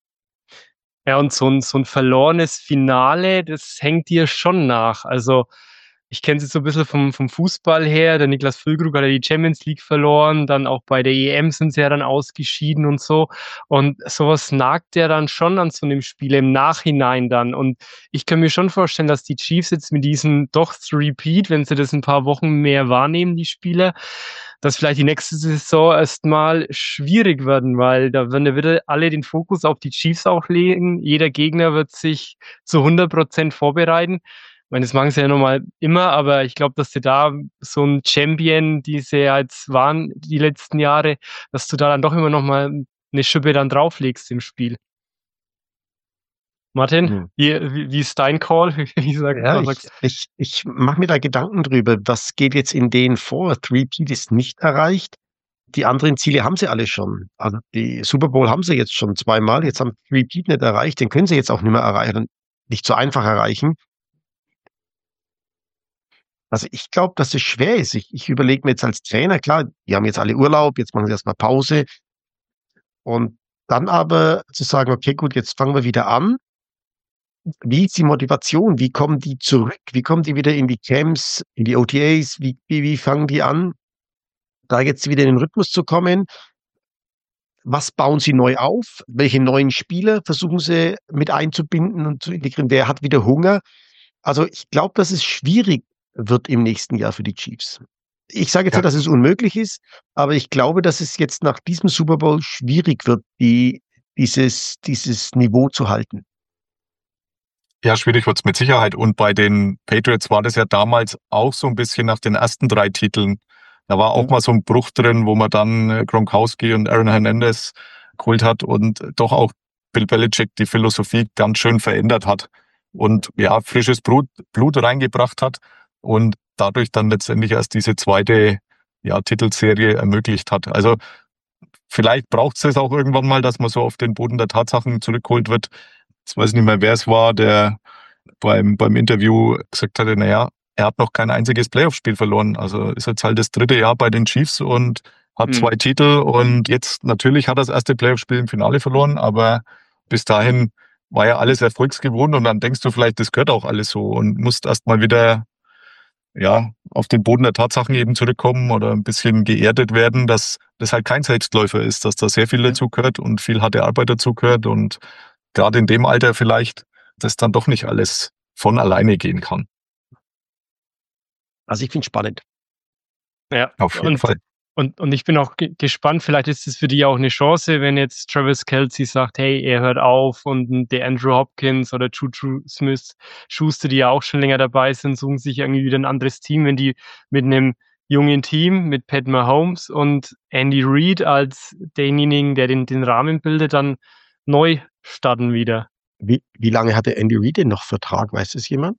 Ja, und so ein, so ein verlorenes Finale, das hängt dir schon nach. Also ich kenne es jetzt so ein bisschen vom, vom Fußball her. Der Niklas Füllkrug hat ja die Champions League verloren, dann auch bei der E M sind sie ja dann ausgeschieden und so. Und sowas nagt ja dann schon an so einem Spiel im Nachhinein dann. Und ich kann mir schon vorstellen, dass die Chiefs jetzt mit diesem doch Repeat, wenn sie das ein paar Wochen mehr wahrnehmen, die Spieler, dass vielleicht die nächste Saison erstmal schwierig werden, weil da werden ja wieder alle den Fokus auf die Chiefs auch legen. Jeder Gegner wird sich zu hundert Prozent vorbereiten. Ich meine, das machen sie ja nochmal immer, aber ich glaube, dass sie da so ein Champion, die sie ja jetzt waren die letzten Jahre, dass du da dann doch immer nochmal eine Schippe dann drauflegst im Spiel. Martin, Hm. wie, wie, wie ist dein Call? Wie sag, Ja, was ich, sagst ich, ich mache mir da Gedanken drüber, was geht jetzt in denen vor? Three-Peat ist nicht erreicht. Die anderen Ziele haben sie alle schon. Also die Super Bowl haben sie jetzt schon zweimal. Jetzt haben Three-Peat nicht erreicht. Den können sie jetzt auch nicht mehr erreichen. Nicht so einfach erreichen. Also ich glaube, dass es schwer ist. Ich, ich überlege mir jetzt als Trainer, klar, die haben jetzt alle Urlaub, jetzt machen sie erstmal Pause. Und dann aber zu sagen, okay, gut, jetzt fangen wir wieder an. Wie ist die Motivation? Wie kommen die zurück? Wie kommen die wieder in die Camps, in die O T As? Wie, wie, wie fangen die an, da jetzt wieder in den Rhythmus zu kommen? Was bauen sie neu auf? Welche neuen Spieler versuchen sie mit einzubinden und zu integrieren? Wer hat wieder Hunger? Also ich glaube, dass es schwierig wird im nächsten Jahr für die Chiefs. Ich sage jetzt Ja. nicht, dass es unmöglich ist, aber ich glaube, dass es jetzt nach diesem Super Bowl schwierig wird, die, dieses, dieses Niveau zu halten. Ja, schwierig wird's mit Sicherheit. Und bei den Patriots war das ja damals auch so ein bisschen nach den ersten drei Titeln. Da war auch Mhm. mal so ein Bruch drin, wo man dann äh, Gronkowski und Aaron Hernandez geholt hat und doch auch Bill Belichick die Philosophie ganz schön verändert hat und ja, frisches Blut, Blut reingebracht hat und dadurch dann letztendlich erst diese zweite ja, Titelserie ermöglicht hat. Also vielleicht braucht es auch irgendwann mal, dass man so auf den Boden der Tatsachen zurückgeholt wird. Jetzt weiß ich nicht mehr, wer es war, der beim, beim Interview gesagt hatte, naja, er hat noch kein einziges Playoff-Spiel verloren. Also ist jetzt halt das dritte Jahr bei den Chiefs und hat Mhm. zwei Titel und jetzt natürlich hat er das erste Playoff-Spiel im Finale verloren, aber bis dahin war ja alles erfolgsgewohnt und dann denkst du vielleicht, das gehört auch alles so und musst erst mal wieder ja, auf den Boden der Tatsachen eben zurückkommen oder ein bisschen geerdet werden, dass das halt kein Selbstläufer ist, dass da sehr viel dazu gehört und viel harte Arbeit dazu gehört und gerade in dem Alter vielleicht, dass dann doch nicht alles von alleine gehen kann. Also ich finde es spannend. Ja, Auf jeden und, Fall. und, und ich bin auch ge gespannt, vielleicht ist es für die auch eine Chance, wenn jetzt Travis Kelce sagt, hey, er hört auf und der Andrew Hopkins oder Juju Smith-Schuster, die ja auch schon länger dabei sind, suchen sich irgendwie wieder ein anderes Team, wenn die mit einem jungen Team, mit Pat Mahomes und Andy Reid als denjenigen, der den, den Rahmen bildet, dann neu starten wieder. Wie, wie lange hatte Andy Reid denn noch Vertrag? Weiß das jemand?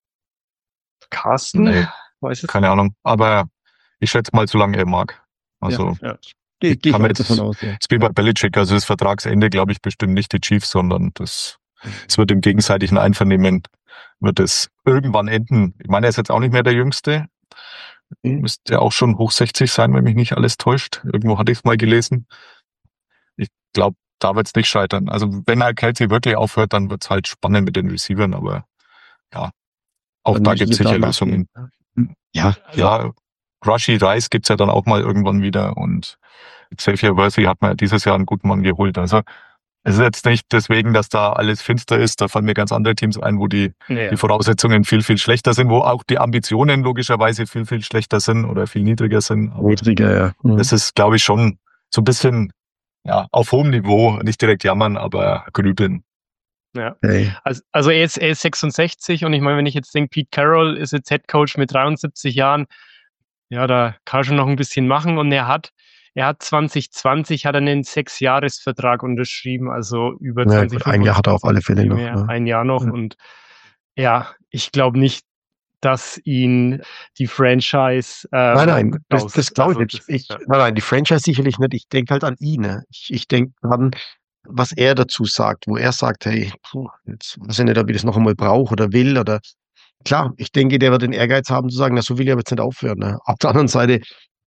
Carsten? Nee, Weiß es? keine Ahnung. Aber ich schätze mal, solange er mag. Also Ja, ja. Gehe ich geh ich kann auch jetzt, davon aus, ja. jetzt wie bei Belichick, also das Vertragsende, glaube ich, bestimmt nicht die Chiefs, sondern das, es wird im gegenseitigen Einvernehmen, wird es irgendwann enden. Ich meine, er ist jetzt auch nicht mehr der Jüngste. Mhm. Müsste ja auch schon hoch sechzig sein, wenn mich nicht alles täuscht. Irgendwo hatte ich es mal gelesen. Ich glaube, da wird es nicht scheitern. Also wenn halt Kelce wirklich aufhört, dann wird es halt spannend mit den Receivern, aber ja, auch Dann da müssen gibt es sie da sicher nachlegen. Lösungen. Ja, Ja, Rashee Rice gibt's ja dann auch mal irgendwann wieder und Xavier Worthy hat man ja dieses Jahr einen guten Mann geholt. Also es ist jetzt nicht deswegen, dass da alles finster ist. Da fallen mir ganz andere Teams ein, wo die, Ja. die Voraussetzungen viel, viel schlechter sind, wo auch die Ambitionen logischerweise viel, viel schlechter sind oder viel niedriger sind. Aber niedriger, ja. Mhm. das ist, glaube ich, schon so ein bisschen ja, auf hohem Niveau, nicht direkt jammern, aber grübeln. Ja. Hey. Also, also er ist, er ist sechsundsechzig und ich meine, wenn ich jetzt denke, Pete Carroll ist jetzt Head Coach mit dreiundsiebzig Jahren, ja, da kann er schon noch ein bisschen machen und er hat, er hat zwanzig zwanzig hat er einen Sechsjahresvertrag unterschrieben, also über Ja, zwanzig gut, ein Jahr hat er auf alle Fälle noch. mehr, Ne? ein Jahr noch Ja. und ja, ich glaube nicht, dass ihn die Franchise ähm, Nein, nein, das, aus, das glaube ich also nicht. das, Ich, ja. nein, nein, die Franchise sicherlich nicht. Ich denke halt an ihn. Ne? Ich, ich denke dran, was er dazu sagt, wo er sagt, hey, puh, jetzt weiß ich nicht, ob ich das noch einmal brauche oder will. Oder klar, ich denke, der wird den Ehrgeiz haben zu sagen, na, so will ich aber jetzt nicht aufhören. Ne? Auf der anderen Seite,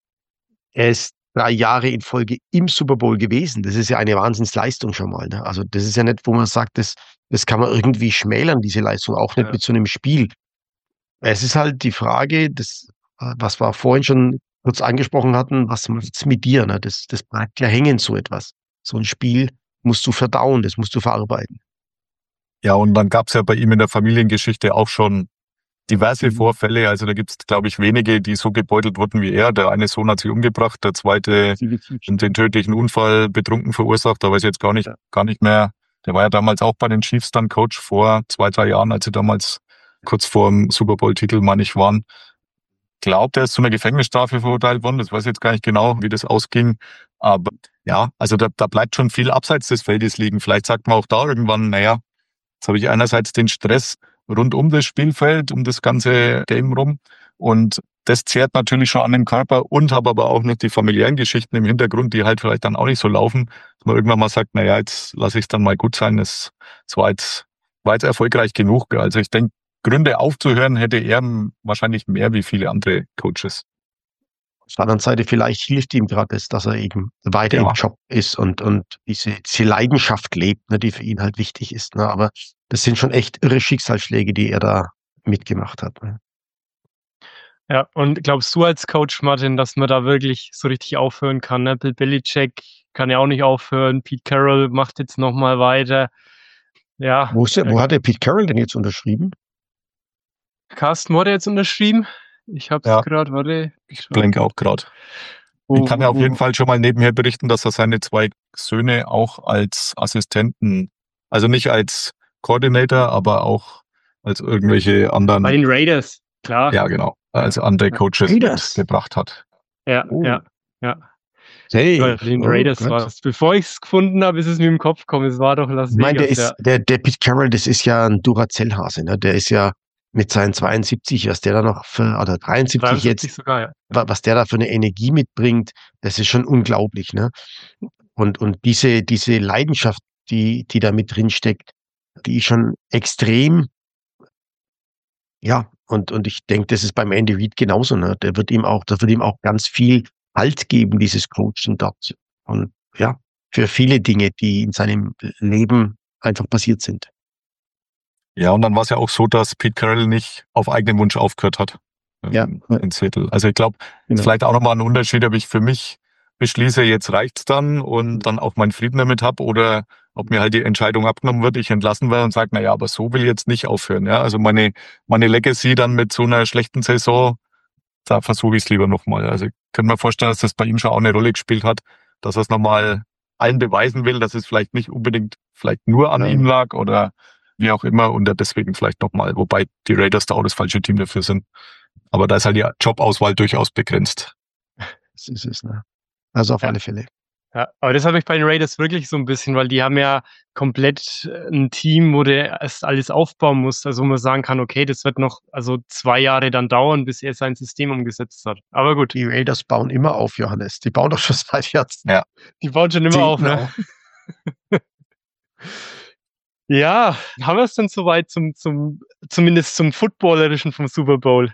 er ist drei Jahre in Folge im Super Bowl gewesen. Das ist ja eine Wahnsinnsleistung schon mal. Ne? Also das ist ja nicht, wo man sagt, das, das kann man irgendwie schmälern, diese Leistung, auch nicht Ja. mit so einem Spiel. Es ist halt die Frage, das, was wir vorhin schon kurz angesprochen hatten, was macht's mit dir? Ne? Das, das bleibt ja hängen, so etwas. So ein Spiel musst du verdauen, das musst du verarbeiten. Ja, und dann gab's ja bei ihm in der Familiengeschichte auch schon diverse Mhm. Vorfälle. Also da gibt's, glaube ich, wenige, die so gebeutelt wurden wie er. Der eine Sohn hat sich umgebracht, der zweite den tödlichen Unfall betrunken verursacht. Da weiß ich jetzt gar nicht, Ja. gar nicht mehr. Der war ja damals auch bei den Chiefs dann Coach vor zwei, drei Jahren, als sie damals kurz vor dem Super Bowl-Titel, meine ich, waren. Glaubt, er ist zu einer Gefängnisstrafe verurteilt worden. Das weiß ich jetzt gar nicht genau, wie das ausging. Aber ja, also da, da bleibt schon viel abseits des Feldes liegen. Vielleicht sagt man auch da irgendwann, naja, jetzt habe ich einerseits den Stress rund um das Spielfeld, um das ganze Game rum. Und das zehrt natürlich schon an den Körper und habe aber auch noch die familiären Geschichten im Hintergrund, die halt vielleicht dann auch nicht so laufen. Dass man irgendwann mal sagt, naja, jetzt lasse ich es dann mal gut sein. Es, es war, jetzt, war jetzt erfolgreich genug. Also ich denke, Gründe aufzuhören hätte er wahrscheinlich mehr wie viele andere Coaches. Auf der anderen Seite, vielleicht hilft ihm gerade das, dass er eben weiter Ja. im Job ist und, und diese, diese Leidenschaft lebt, ne, die für ihn halt wichtig ist. Ne? Aber das sind schon echt irre Schicksalsschläge, die er da mitgemacht hat. Ne? Ja, und glaubst du als Coach, Martin, dass man da wirklich so richtig aufhören kann? Ne? Bill Belichick kann ja auch nicht aufhören. Pete Carroll macht jetzt nochmal weiter. Ja. Wo, ist der, wo hat der Pete Carroll denn jetzt unterschrieben? Carsten wurde jetzt unterschrieben. Ich hab's Ja. gerade, warte. Ich blenke auch gerade. Ich kann ja auf jeden Fall schon mal nebenher berichten, dass er seine zwei Söhne auch als Assistenten, also nicht als Coordinator, aber auch als irgendwelche anderen. Bei den Raiders, klar. Ja, genau. Als andere Coaches Raiders. gebracht hat. Ja, Oh. ja, ja. Hey, Bei den oh Raiders Gott. war es. Bevor ich es gefunden habe, ist es mir im Kopf gekommen. Es war doch Las Ich meine, der Vegas. ist, der, der Pete Carroll, das ist ja ein Duracell-Hase, ne? Der ist ja mit seinen zweiundsiebzig, was der da noch für, oder dreiundsiebzig dreiundsiebzig jetzt, sogar, ja. wa- was der da für eine Energie mitbringt, das ist schon unglaublich, ne? Und, und diese, diese Leidenschaft, die, die da mit drin steckt, die ist schon extrem, ja, und, und ich denke, das ist beim Andy Reid genauso, ne? Der wird ihm auch, das wird ihm auch ganz viel Halt geben, dieses Coachen dort. Und ja, für viele Dinge, die in seinem Leben einfach passiert sind. Ja, und dann war es ja auch so, dass Pete Carroll nicht auf eigenen Wunsch aufgehört hat. Ja. in Seattle. Also ich glaube, Genau. vielleicht auch nochmal ein Unterschied, ob ich für mich beschließe, jetzt reicht's dann und dann auch meinen Frieden damit habe oder ob mir halt die Entscheidung abgenommen wird, ich entlassen werde und sage, na ja, aber so will ich jetzt nicht aufhören. Ja, also meine, meine Legacy dann mit so einer schlechten Saison, da versuche ich es lieber nochmal. Also ich könnte mir vorstellen, dass das bei ihm schon auch eine Rolle gespielt hat, dass er es nochmal allen beweisen will, dass es vielleicht nicht unbedingt vielleicht nur an Ja. ihm lag oder wie auch immer und er deswegen vielleicht nochmal, wobei die Raiders da auch das falsche Team dafür sind. Aber da ist halt die Jobauswahl durchaus begrenzt. Das ist es, ne? Also auf Ja. alle Fälle. Ja, aber das habe ich bei den Raiders wirklich so ein bisschen, weil die haben ja komplett äh, 'n Team, wo der erst alles aufbauen muss, also wo man sagen kann: „Okay, das wird noch also zwei Jahre dann dauern, bis er sein System umgesetzt hat.“ Aber gut, Die Raiders bauen immer auf, Johannes. Die bauen doch schon seit Jahrzehnten. die bauen schon immer auf, ne? Ja, haben wir's denn soweit zum zum zumindest zum Footballerischen vom Super Bowl?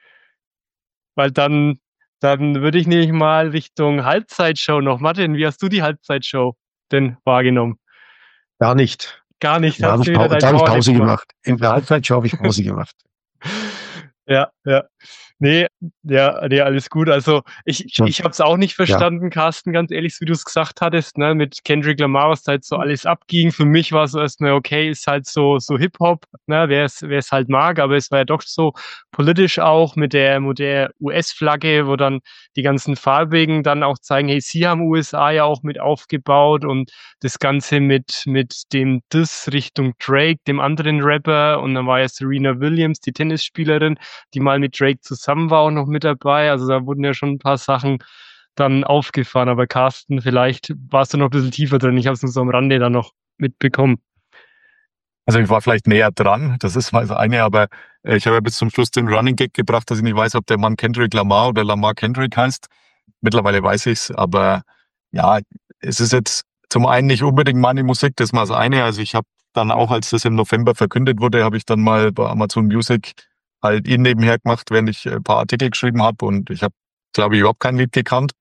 Weil dann dann würde ich nämlich mal Richtung Halbzeitshow noch Martin, wie hast du die Halbzeitshow denn wahrgenommen? Gar nicht. Gar nicht, Da hast habe du ich, wieder Pau dein da hab ich Powernap Pause gemacht? gemacht. In der Halbzeitshow habe ich Pause gemacht. Ja, ja. Ne, ja, ne, alles gut. Also, ich Schon. ich habe es auch nicht verstanden, Carsten, ganz ehrlich, so wie du's gesagt hattest, ne, mit Kendrick Lamar, was da jetzt so alles abging. Für mich war's so erst mal okay, ist halt so so Hip-Hop, ne, wer's wer's halt mag, aber es war ja doch so politisch auch mit der mit der U S-Flagge, wo dann die ganzen Farbigen dann auch zeigen: „Hey, sie haben U S A ja auch mit aufgebaut“ und das Ganze mit mit dem Diss Richtung Drake, dem anderen Rapper und dann war ja Serena Williams, die Tennisspielerin, die mal mit Drake zusammen war, auch noch mit dabei. Also, da wurden ja schon 'n paar Sachen dann aufgefahren. Aber Carsten, vielleicht warst du noch 'n bisschen tiefer drin. Ich habe es nur so am Rande dann noch mitbekommen. Also ich war vielleicht näher dran, das ist mal das eine, aber äh, ich habe ja bis zum Schluss den Running Gag gebracht, dass ich nicht weiß, ob der Mann Kendrick Lamar oder Lamar Kendrick heißt. Mittlerweile weiß ich's, aber ja, es ist jetzt zum einen nicht unbedingt meine Musik, das ist mal das eine. Also ich habe dann auch, als das im November verkündet wurde, habe ich dann mal bei Amazon Music halt ihn nebenher gemacht, während ich ein paar Artikel geschrieben habe und ich habe, glaube ich, überhaupt kein Lied gekannt.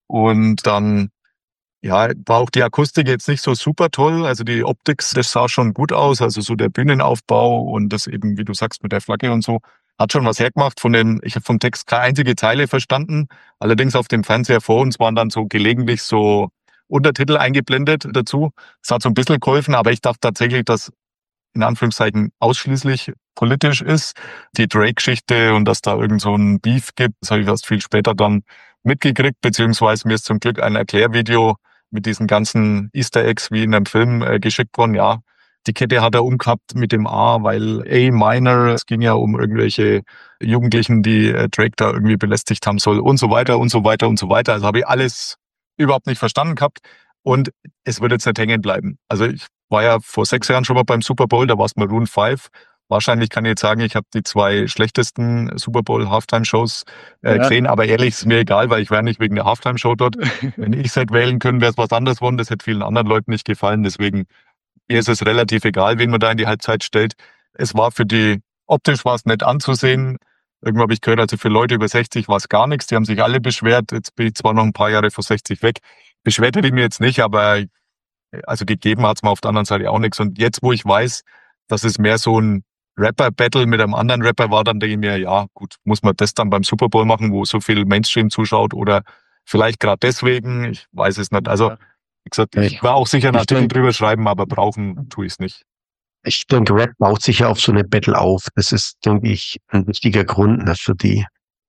Und dann ja, war auch die Akustik jetzt nicht so super toll. Also die Optik, das sah schon gut aus. Also so der Bühnenaufbau und das eben, wie du sagst, mit der Flagge und so, hat schon was hergemacht. Von den, ich habe vom Text keine einzige Zeile verstanden. Allerdings auf dem Fernseher vor uns waren dann so gelegentlich so Untertitel eingeblendet dazu. Das hat so ein bisschen geholfen, aber ich dachte tatsächlich, dass in Anführungszeichen ausschließlich politisch ist. Die Drake-Geschichte und dass da irgend so ein Beef gibt, das habe ich erst viel später dann mitgekriegt, beziehungsweise mir ist zum Glück ein Erklärvideo mit diesen ganzen Easter Eggs wie in einem Film äh, geschickt worden. Ja, die Kette hat er umgehabt mit dem A, weil A minor, es ging ja um irgendwelche Jugendlichen, die äh, Drake da irgendwie belästigt haben soll und so weiter und so weiter und so weiter. Also habe ich alles überhaupt nicht verstanden gehabt und es wird jetzt nicht hängen bleiben. Also ich war ja vor sechs Jahren schon mal beim Super Bowl, da war es Maroon fünf. Wahrscheinlich kann ich jetzt sagen, ich habe die zwei schlechtesten Super Bowl Halftime-Shows äh, Ja. gesehen, aber ehrlich, ist mir egal, weil ich wäre nicht wegen der Halftime-Show dort. Wenn ich es hätte wählen können, wäre es was anderes geworden. Das hätte vielen anderen Leuten nicht gefallen. Deswegen mir ist es relativ egal, wen man da in die Halbzeit stellt. Es war für die, optisch war es nett anzusehen. Irgendwann habe ich gehört, also für Leute über sechzig war es gar nichts. Die haben sich alle beschwert. Jetzt bin ich zwar noch ein paar Jahre vor sechzig weg. Beschwert hätte ich mir jetzt nicht, aber also gegeben hat es mir auf der anderen Seite auch nichts. Und jetzt, wo ich weiß, dass es mehr so ein Rapper-Battle mit einem anderen Rapper war, dann denke ich mir, ja gut, muss man das dann beim Super Bowl machen, wo so viel Mainstream zuschaut oder vielleicht gerade deswegen, ich weiß es nicht. Also, Ja. wie gesagt, Ja, ich ich- war auch sicher einen ich Artikel denk- drüber schreiben, aber brauchen tue ich es nicht. Ich denke, Rap baut sich ja auf so eine Battle auf. Das ist, denke ich, ein wichtiger Grund, ne, für die.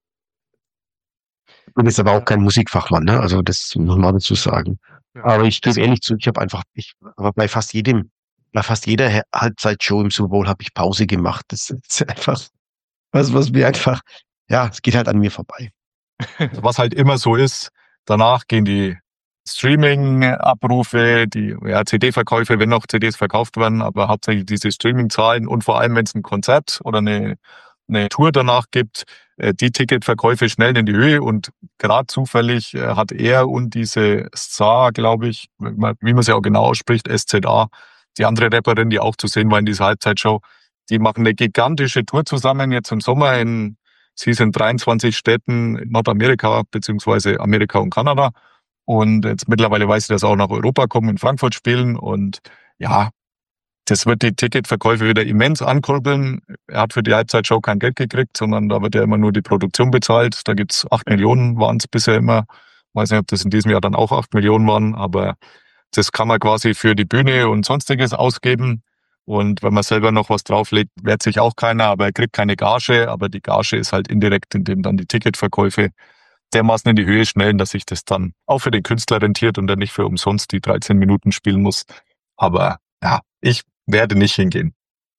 Ich bin jetzt aber auch kein Musikfachmann, ne? Also das muss man dazu sagen. Ja. Aber ich gebe ehrlich zu, ich habe einfach, ich, aber bei fast jedem, bei fast jeder He- Halbzeitshow im Super Bowl habe ich Pause gemacht. Das ist einfach was, was mir einfach, ja, es geht halt an mir vorbei. Also was halt immer so ist, danach gehen die Streaming-Abrufe, die ja, C D-Verkäufe, wenn noch C Ds verkauft werden, aber hauptsächlich diese Streaming-Zahlen und vor allem, wenn es ein Konzert oder eine, eine Tour danach gibt, äh, die Ticketverkäufe schnell in die Höhe und gerade zufällig äh, hat er und diese S Z A, glaube ich, wie man wie man sie auch genau ausspricht, S Z A, die andere Rapperin, die auch zu sehen war in dieser Halbzeitshow, die machen eine gigantische Tour zusammen jetzt im Sommer in Sie sind dreiundzwanzig Städten in Nordamerika, beziehungsweise Amerika und Kanada. Und jetzt mittlerweile weiß ich, dass sie auch nach Europa kommen, in Frankfurt spielen. Und ja, Das wird die Ticketverkäufe wieder immens ankurbeln. Er hat für die Halbzeitshow kein Geld gekriegt, sondern da wird ja immer nur die Produktion bezahlt. Da gibt's acht Millionen, waren es bisher immer. Weiß nicht, ob das in diesem Jahr dann auch acht Millionen waren, aber das kann man quasi für die Bühne und Sonstiges ausgeben. Und wenn man selber noch was drauflegt, wehrt sich auch keiner, aber er kriegt keine Gage. Aber die Gage ist halt indirekt, indem dann die Ticketverkäufe dermaßen in die Höhe schnellen, dass sich das dann auch für den Künstler rentiert und er nicht für umsonst die dreizehn Minuten spielen muss. Aber ja, ich werde nicht hingehen.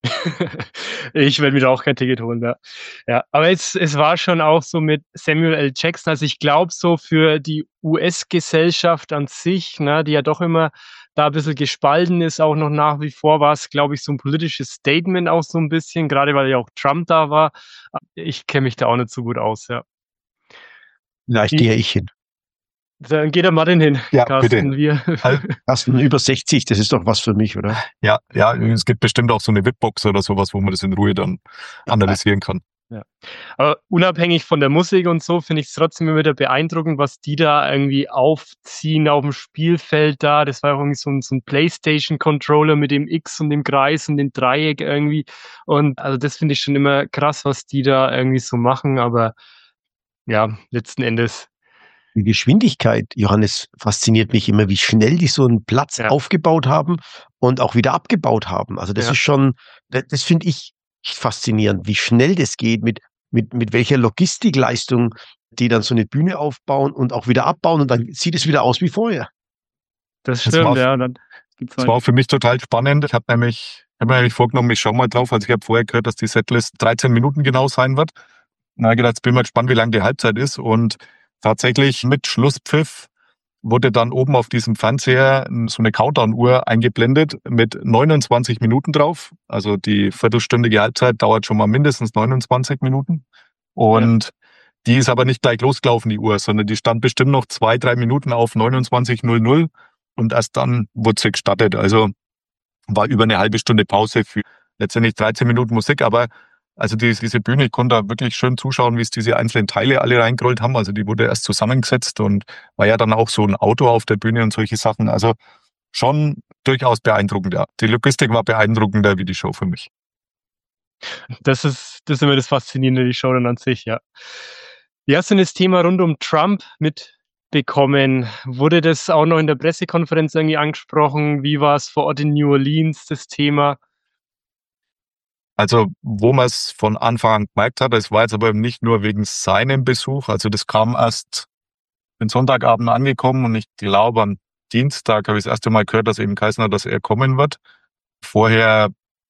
Ich werde mir da auch kein Ticket holen, ja. Ja, aber es, es war schon auch so mit Samuel L. Jackson. Also ich glaube, so für die U S-Gesellschaft an sich, ne, die ja doch immer da ein bisschen gespalten ist, auch noch nach wie vor, war es, glaube ich, so ein politisches Statement auch so ein bisschen, gerade weil ja auch Trump da war. Ich kenne mich da auch nicht so gut aus, ja. Vielleicht gehe ich hin. Dann geht der Martin hin, Ja, Carsten. bitte. Wir. Carsten, über sechzig, das ist doch was für mich, oder? Ja, ja, es gibt bestimmt auch so eine Witbox oder sowas, wo man das in Ruhe dann analysieren kann. Ja. Aber unabhängig von der Musik und so, finde ich es trotzdem immer wieder beeindruckend, was die da irgendwie aufziehen auf dem Spielfeld da. Das war auch irgendwie so ein, so ein PlayStation-Controller mit dem X und dem Kreis und dem Dreieck irgendwie. Und also das finde ich schon immer krass, was die da irgendwie so machen. Aber ja, letzten Endes. Die Geschwindigkeit, Johannes, fasziniert mich immer, wie schnell die so einen Platz Ja. aufgebaut haben und auch wieder abgebaut haben. Also das Ja. ist schon, das, das finde ich faszinierend, wie schnell das geht, mit, mit, mit welcher Logistikleistung die dann so eine Bühne aufbauen und auch wieder abbauen und dann sieht es wieder aus wie vorher. Das Das stimmt, war- ja. Dann gibt's Das halt war auch für mich total spannend. Ich habe nämlich, hab mir nämlich vorgenommen, ich schaue mal drauf. Also ich habe vorher gehört, dass die Setlist dreizehn Minuten genau sein wird. Na, hab ich gedacht, jetzt bin mal gespannt, wie lang die Halbzeit ist. Und tatsächlich mit Schlusspfiff wurde dann oben auf diesem Fernseher so eine Countdown-Uhr eingeblendet mit neunundzwanzig Minuten drauf. Also die viertelstündige Halbzeit dauert schon mal mindestens neunundzwanzig Minuten. Und die ist aber nicht gleich losgelaufen, die Uhr, sondern die stand bestimmt noch zwei, drei Minuten auf neunundzwanzig null null und erst dann wurde sie gestartet. Also war über eine halbe Stunde Pause für letztendlich dreizehn Minuten Musik, aber also die, diese Bühne, ich konnte da wirklich schön zuschauen, wie es diese einzelnen Teile alle reingerollt haben. Also die wurde erst zusammengesetzt und war ja dann auch so ein Auto auf der Bühne und solche Sachen. Also schon durchaus beeindruckend, ja. Die Logistik war beeindruckender wie die Show für mich. Das ist, das ist immer das Faszinierende, die Show dann an sich, ja. Wie hast du denn das Thema rund um Trump mitbekommen? Wurde das auch noch in der Pressekonferenz irgendwie angesprochen? Wie war es vor Ort in New Orleans, das Thema? Also, wo man es von Anfang an gemerkt hat, das war jetzt aber nicht nur wegen seinem Besuch. Also das kam erst, bin Sonntagabend angekommen und ich glaube am Dienstag habe ich das erste Mal gehört, dass eben geheißen hat, dass er kommen wird. Vorher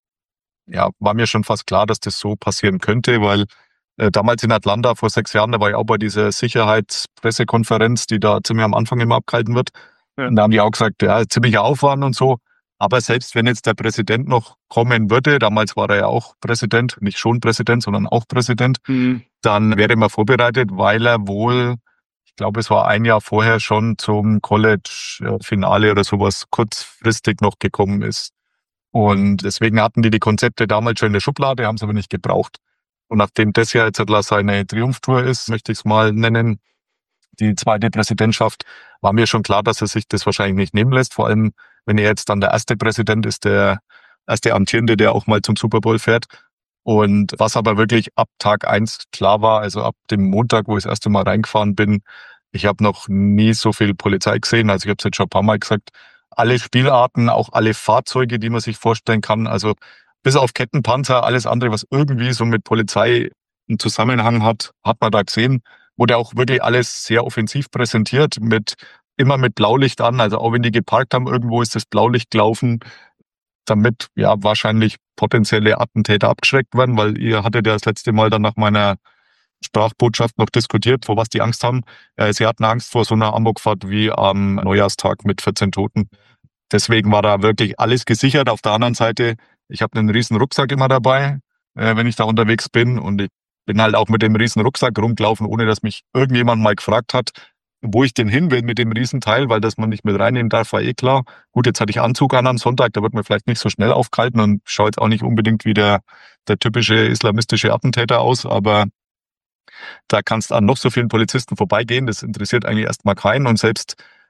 ja, war mir schon fast klar, dass das so passieren könnte, weil äh, damals in Atlanta vor sechs Jahren, da war ich auch bei dieser Sicherheitspressekonferenz, die da ziemlich am Anfang immer abgehalten wird. Ja. Und da haben die auch gesagt, ja, ziemlicher Aufwand und so. Aber selbst wenn jetzt der Präsident noch kommen würde, damals war er ja auch Präsident, nicht schon Präsident, sondern auch Präsident, Mhm. dann wäre man vorbereitet, weil er wohl, ich glaube, es war ein Jahr vorher schon zum College-Finale oder sowas kurzfristig noch gekommen ist. Und deswegen hatten die die Konzepte damals schon in der Schublade, haben es aber nicht gebraucht. Und nachdem das ja jetzt seine Triumphtour ist, möchte ich es mal nennen, die zweite Präsidentschaft, war mir schon klar, dass er sich das wahrscheinlich nicht nehmen lässt. Vor allem, wenn er jetzt dann der erste Präsident ist, der erste Amtierende, der auch mal zum Super Bowl fährt. Und was aber wirklich ab Tag eins klar war, also ab dem Montag, wo ich das erste Mal reingefahren bin, ich habe noch nie so viel Polizei gesehen. Also ich habe es jetzt schon ein paar Mal gesagt, alle Spielarten, auch alle Fahrzeuge, die man sich vorstellen kann. Also bis auf Kettenpanzer, alles andere, was irgendwie so mit Polizei einen Zusammenhang hat, hat man da gesehen. Wurde auch wirklich alles sehr offensiv präsentiert, mit immer mit Blaulicht an. Also auch wenn die geparkt haben, irgendwo ist das Blaulicht gelaufen, damit ja wahrscheinlich potenzielle Attentäter abgeschreckt werden, weil ihr hattet ja das letzte Mal dann nach meiner Sprachbotschaft noch diskutiert, vor was die Angst haben. Äh, sie hatten Angst vor so einer Amokfahrt wie am Neujahrstag mit vierzehn Toten. Deswegen war da wirklich alles gesichert. Auf der anderen Seite, ich habe einen riesen Rucksack immer dabei, äh, wenn ich da unterwegs bin. Und ich bin halt auch mit dem riesen Rucksack rumgelaufen, ohne dass mich irgendjemand mal gefragt hat, wo ich denn hin will mit dem Riesenteil, weil das man nicht mit reinnehmen darf, war eh klar. Gut, jetzt hatte ich Anzug an am Sonntag, da wird man vielleicht nicht so schnell aufgehalten und schaut jetzt auch nicht unbedingt wie der, der typische islamistische Attentäter aus, aber da kannst du an noch so vielen Polizisten vorbeigehen, das interessiert eigentlich erstmal keinen und selbst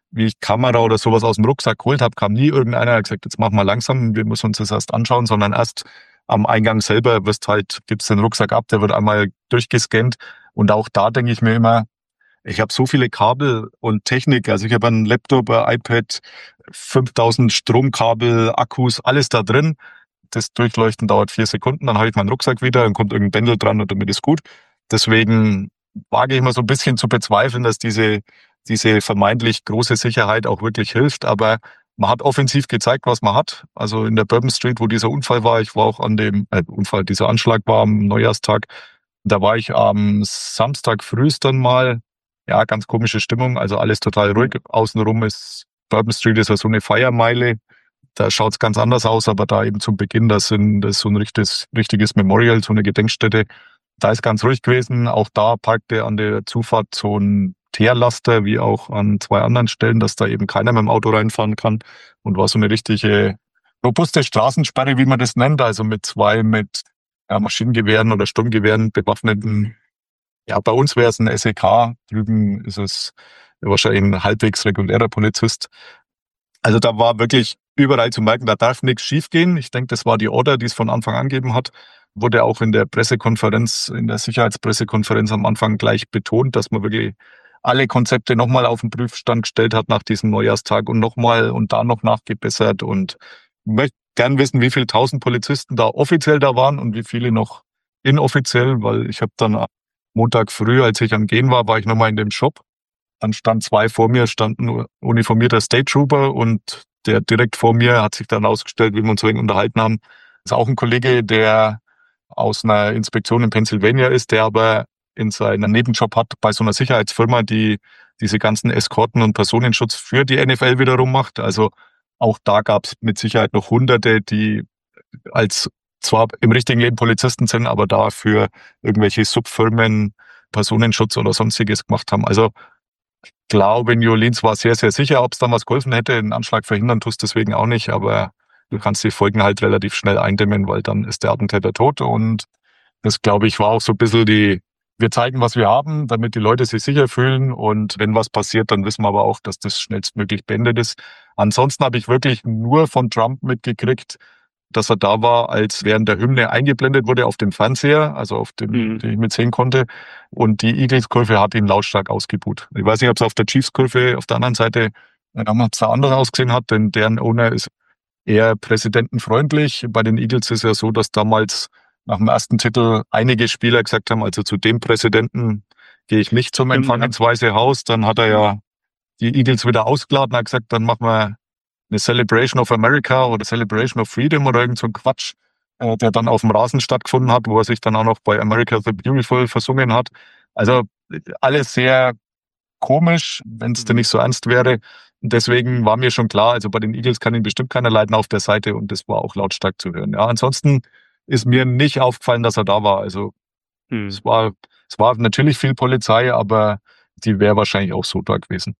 wie ich Kamera oder sowas aus dem Rucksack geholt habe, kam nie irgendeiner, hat gesagt, jetzt machen wir langsam, wir müssen uns das erst anschauen, sondern erst am Eingang selber wirst halt, gibst den Rucksack ab, der wird einmal durchgescannt. Und auch da denke ich mir immer, ich habe so viele Kabel und Technik, also ich habe einen Laptop, ein iPad, fünftausend Stromkabel, Akkus, alles da drin. Das Durchleuchten dauert vier Sekunden, dann habe ich meinen Rucksack wieder, dann kommt irgendein Bändel dran und damit ist gut. Deswegen wage ich mal so ein bisschen zu bezweifeln, dass diese, diese vermeintlich große Sicherheit auch wirklich hilft. Aber man hat offensiv gezeigt, was man hat. Also in der Bourbon Street, wo dieser Unfall war, ich war auch an dem äh, Unfall, dieser Anschlag war am Neujahrstag. Da war ich am Samstag frühst dann mal, ja, ganz komische Stimmung, also alles total ruhig. Außenrum ist, Bourbon Street ist ja so eine Feiermeile. Da schaut's ganz anders aus, aber da eben zum Beginn, das, sind, das ist so ein richtiges, richtiges Memorial, so eine Gedenkstätte. Da ist ganz ruhig gewesen. Auch da parkte an der Zufahrt so ein Teerlaster, wie auch an zwei anderen Stellen, dass da eben keiner mit dem Auto reinfahren kann. Und war so eine richtige robuste Straßensperre, wie man das nennt, also mit zwei mit ja, Maschinengewehren oder Sturmgewehren bewaffneten. Ja, bei uns wäre es ein S E K, drüben ist es wahrscheinlich ein halbwegs regulärer Polizist. Also da war wirklich überall zu merken, da darf nichts schiefgehen. Ich denke, das war die Order, die es von Anfang an gegeben hat. Wurde auch in der Pressekonferenz, in der Sicherheitspressekonferenz am Anfang gleich betont, dass man wirklich alle Konzepte nochmal auf den Prüfstand gestellt hat nach diesem Neujahrstag und nochmal und da noch nachgebessert. Und ich möchte gern wissen, wie viele tausend Polizisten da offiziell da waren und wie viele noch inoffiziell, weil ich habe dann am Montag früh, als ich am Gehen war, war ich nochmal in dem Shop. Dann stand zwei vor mir, stand ein uniformierter State Trooper und der direkt vor mir hat sich dann ausgestellt, wie wir uns so unterhalten haben. Das ist auch ein Kollege, der aus einer Inspektion in Pennsylvania ist, der aber in seinem Nebenjob hat bei so einer Sicherheitsfirma, die diese ganzen Eskorten und Personenschutz für die N F L wiederum macht. Also auch da gab es mit Sicherheit noch Hunderte, die als zwar im richtigen Leben Polizisten sind, aber da für irgendwelche Subfirmen Personenschutz oder sonstiges gemacht haben. Also ich glaube, New Orleans war sehr, sehr sicher, ob es dann was geholfen hätte. Den Anschlag verhindern tust deswegen auch nicht, aber du kannst die Folgen halt relativ schnell eindämmen, weil dann ist der Attentäter tot. Und das, glaube ich, war auch so ein bisschen die, wir zeigen, was wir haben, damit die Leute sich sicher fühlen. Und wenn was passiert, dann wissen wir aber auch, dass das schnellstmöglich beendet ist. Ansonsten habe ich wirklich nur von Trump mitgekriegt, dass er da war, als während der Hymne eingeblendet wurde auf dem Fernseher, also auf dem, mhm. den ich mitsehen konnte. Und die Eagles-Kurve hat ihn lautstark ausgebuht. Ich weiß nicht, ob es auf der Chiefs-Kurve auf der anderen Seite damals da anders ausgesehen hat, denn deren Owner ist eher präsidentenfreundlich. Bei den Eagles ist es ja so, dass damals nach dem ersten Titel einige Spieler gesagt haben, also zu dem Präsidenten gehe ich nicht zum Empfang ins Weiße Haus. Dann hat er ja die Eagles wieder ausgeladen, hat gesagt, dann machen wir eine Celebration of America oder Celebration of Freedom oder irgend so ein Quatsch, äh, der dann auf dem Rasen stattgefunden hat, wo er sich dann auch noch bei America the Beautiful versungen hat. Also alles sehr komisch, wenn es denn nicht so ernst wäre. Und deswegen war mir schon klar, also bei den Eagles kann ihn bestimmt keiner leiden auf der Seite und das war auch lautstark zu hören. Ja, ansonsten ist mir nicht aufgefallen, dass er da war. Also hm. es war, es war natürlich viel Polizei, aber die wäre wahrscheinlich auch so da gewesen.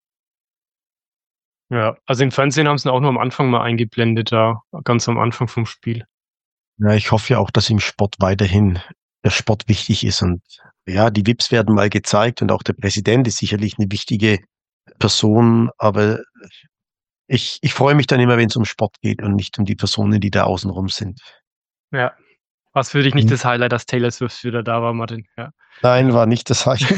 Ja, also im Fernsehen haben sie ihn auch nur am Anfang mal eingeblendet, da ganz am Anfang vom Spiel. Ja, ich hoffe ja auch, dass im Sport weiterhin der Sport wichtig ist und ja, die V I Ps werden mal gezeigt und auch der Präsident ist sicherlich eine wichtige Person, aber ich, ich freue mich dann immer, wenn es um Sport geht und nicht um die Personen, die da außenrum sind. Ja, war für dich nicht hm. das Highlight, dass Taylor Swift wieder da war, Martin? Ja. Nein, war nicht das Highlight.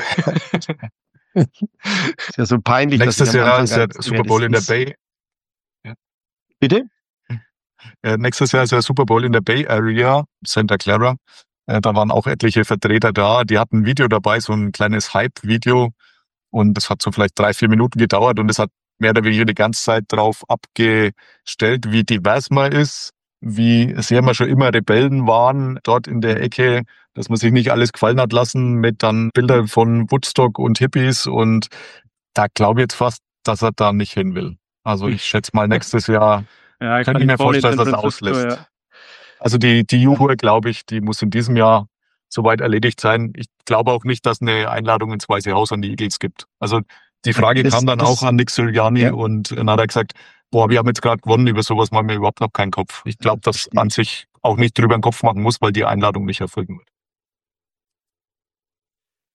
Ist ja so peinlich. Nächstes Jahr ist der Super Bowl in der Bay. Ja. Bitte? Ja, nächstes Jahr ist der Super Bowl in der Bay Area, Santa Clara. Äh, da waren auch etliche Vertreter da. Die hatten ein Video dabei, so ein kleines Hype-Video. Und das hat so vielleicht drei, vier Minuten gedauert. Und es hat mehr oder weniger die ganze Zeit drauf abgestellt, wie divers man ist, wie sehr man schon immer Rebellen waren dort in der Ecke, dass man sich nicht alles gefallen hat lassen mit dann Bildern von Woodstock und Hippies. Und da glaube ich jetzt fast, dass er da nicht hin will. Also ich schätze mal nächstes Jahr, ja, ich kann ich mir vorstellen, dass er das auslässt. Ja. Also die, die Juhu, glaube ich, die muss in diesem Jahr soweit erledigt sein. Ich glaube auch nicht, dass eine Einladung ins Weiße Haus an die Eagles gibt. Also die Frage das, kam dann das, auch an Nick Sirianni ja. und dann hat er gesagt, boah, wir haben jetzt gerade gewonnen, über sowas machen wir überhaupt noch keinen Kopf. Ich glaube, dass man sich auch nicht drüber den Kopf machen muss, weil die Einladung nicht erfolgen wird.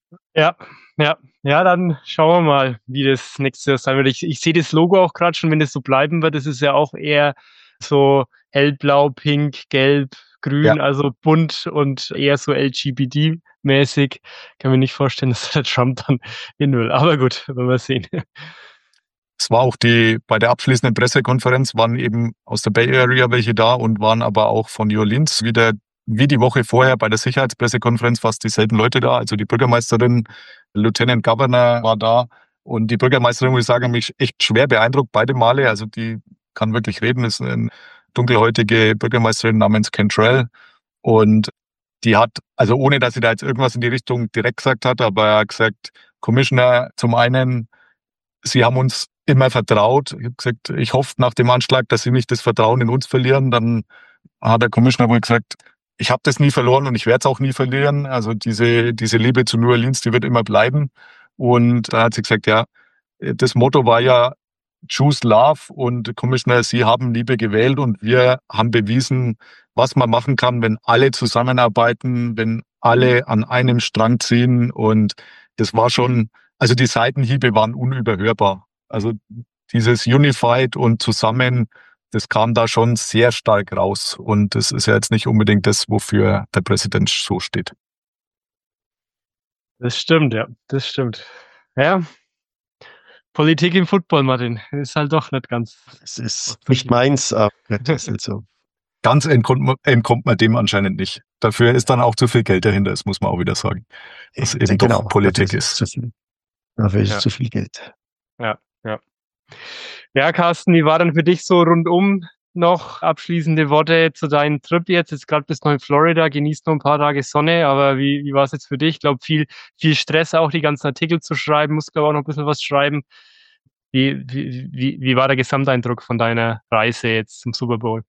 Ja, ja. Ja, dann schauen wir mal, wie das nächstes Jahr sein wird. Ich ich sehe das Logo auch grad schon, wenn das so bleiben wird. Das ist ja auch eher so hellblau, pink, gelb, Ja. grün, also bunt und eher so L G B T-mäßig. Kann mir nicht vorstellen, dass der Trump dann hin will. Aber gut, werden wir sehen. Es war auch die bei der abschließenden Pressekonferenz waren eben aus der Bay Area welche da und waren aber auch von New Orleans wieder wie die Woche vorher bei der Sicherheitspressekonferenz fast dieselben Leute da. Also die Bürgermeisterin, Lieutenant Governor war da und die Bürgermeisterin, muss ich sagen, hat mich echt schwer beeindruckt, beide Male. Also die kann wirklich reden, ist eine dunkelhäutige Bürgermeisterin namens Cantrell und die hat, also ohne dass sie da jetzt irgendwas in die Richtung direkt gesagt hat, aber gesagt, Commissioner, zum einen, Sie haben uns immer vertraut. Ich habe gesagt, ich hoffe nach dem Anschlag, dass Sie nicht das Vertrauen in uns verlieren. Dann hat der Commissioner wohl gesagt, ich habe das nie verloren und ich werde es auch nie verlieren. Also diese, diese Liebe zu New Orleans, die wird immer bleiben. Und da hat sie gesagt, ja, das Motto war ja Choose Love und Commissioner, Sie haben Liebe gewählt und wir haben bewiesen, was man machen kann, wenn alle zusammenarbeiten, wenn alle an einem Strang ziehen und das war schon, also die Seitenhiebe waren unüberhörbar. Also dieses Unified und zusammen, das kam da schon sehr stark raus und das ist ja jetzt nicht unbedingt das, wofür der Präsident so steht. Das stimmt, ja, das stimmt. Ja. Politik im Football, Martin, ist halt doch nicht ganz. Es ist nicht meins, aber das ist halt so. Ganz entkommt man, entkommt man dem anscheinend nicht. Dafür ist dann auch zu viel Geld dahinter, das muss man auch wieder sagen. Was Ja, eben genau, doch Politik dafür ist. zu viel. Dafür ist Ja. zu viel Geld. Ja, ja. Ja, Carsten, wie war denn für dich so rundum noch abschließende Worte zu deinem Trip jetzt? Jetzt gerade bist du noch in Florida, genießt noch ein paar Tage Sonne, aber wie, wie war es jetzt für dich? Ich glaube, viel, viel Stress auch, die ganzen Artikel zu schreiben, musst glaube auch noch ein bisschen was schreiben. Wie, wie, wie, wie war der Gesamteindruck von deiner Reise jetzt zum Super Bowl?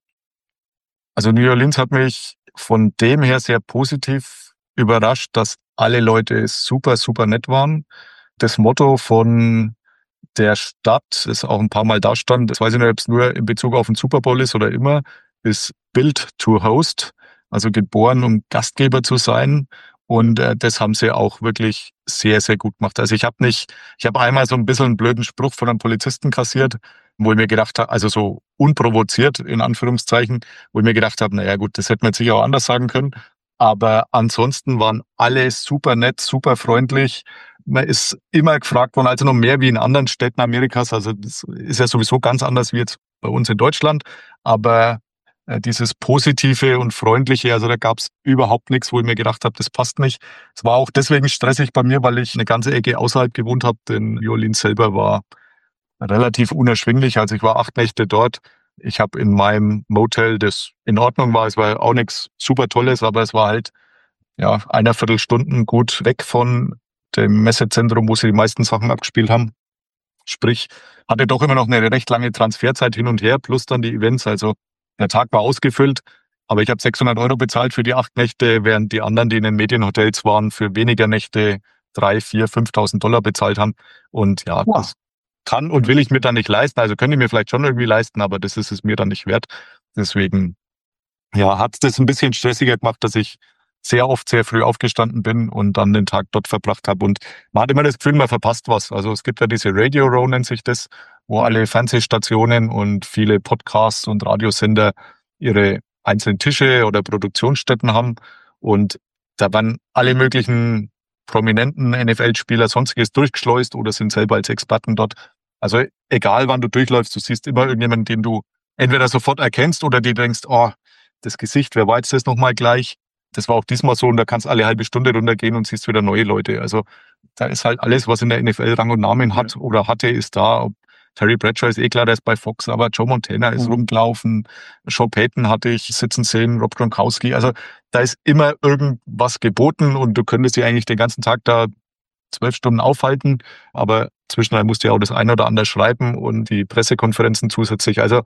Also New Orleans hat mich von dem her sehr positiv überrascht, dass alle Leute super, super nett waren. Das Motto von der Stadt, das auch ein paar Mal da stand, das weiß ich nicht, ob es nur in Bezug auf den Super Bowl ist oder immer, ist Built to Host, also geboren, um Gastgeber zu sein. Und äh, das haben sie auch wirklich sehr, sehr gut gemacht. Also ich habe nicht, ich habe einmal so ein bisschen einen blöden Spruch von einem Polizisten kassiert, wo ich mir gedacht habe, also so unprovoziert in Anführungszeichen, wo ich mir gedacht habe, naja gut, das hätte man jetzt sicher auch anders sagen können. Aber ansonsten waren alle super nett, super freundlich. Man ist immer gefragt worden, also noch mehr wie in anderen Städten Amerikas. Also das ist ja sowieso ganz anders wie jetzt bei uns in Deutschland. Aber äh, dieses Positive und Freundliche, also da gab es überhaupt nichts, wo ich mir gedacht habe, das passt nicht. Es war auch deswegen stressig bei mir, weil ich eine ganze Ecke außerhalb gewohnt habe. Denn New Orleans selber war relativ unerschwinglich. Also ich war acht Nächte dort. Ich habe in meinem Motel, das in Ordnung war, es war auch nichts super Tolles, aber es war halt ja einer Viertelstunden gut weg von dem Messezentrum, wo sie die meisten Sachen abgespielt haben. Sprich, hatte doch immer noch eine recht lange Transferzeit hin und her, plus dann die Events. Also der Tag war ausgefüllt, aber ich habe sechshundert Euro bezahlt für die acht Nächte, während die anderen, die in den Medienhotels waren, für weniger Nächte drei, vier, fünftausend Dollar bezahlt haben. Und ja, wow. Das kann und will ich mir dann nicht leisten. Also könnte ich mir vielleicht schon irgendwie leisten, aber das ist es mir dann nicht wert. Deswegen, ja, hat es das ein bisschen stressiger gemacht, dass ich sehr oft sehr früh aufgestanden bin und dann den Tag dort verbracht habe. Und man hat immer das Gefühl, man verpasst was. Also es gibt ja diese Radio Row, nennt sich das, wo alle Fernsehstationen und viele Podcasts und Radiosender ihre einzelnen Tische oder Produktionsstätten haben. Und da werden alle möglichen prominenten N F L-Spieler sonstiges durchgeschleust oder sind selber als Experten dort. Also egal, wann du durchläufst, du siehst immer irgendjemanden, den du entweder sofort erkennst oder dir denkst, oh, das Gesicht, wer war jetzt das nochmal gleich? Das war auch diesmal so und da kannst alle halbe Stunde runtergehen und siehst wieder neue Leute. Also da ist halt alles, was in der N F L Rang und Namen hat oder hatte, ist da. Ob Terry Bradshaw ist eh klar, der ist bei Fox, aber Joe Montana ist mhm. rumgelaufen. Sean Payton hatte ich sitzen sehen, Rob Gronkowski. Also da ist immer irgendwas geboten und du könntest dich eigentlich den ganzen Tag da zwölf Stunden aufhalten, aber zwischendurch musst du ja auch das eine oder andere schreiben und die Pressekonferenzen zusätzlich. Also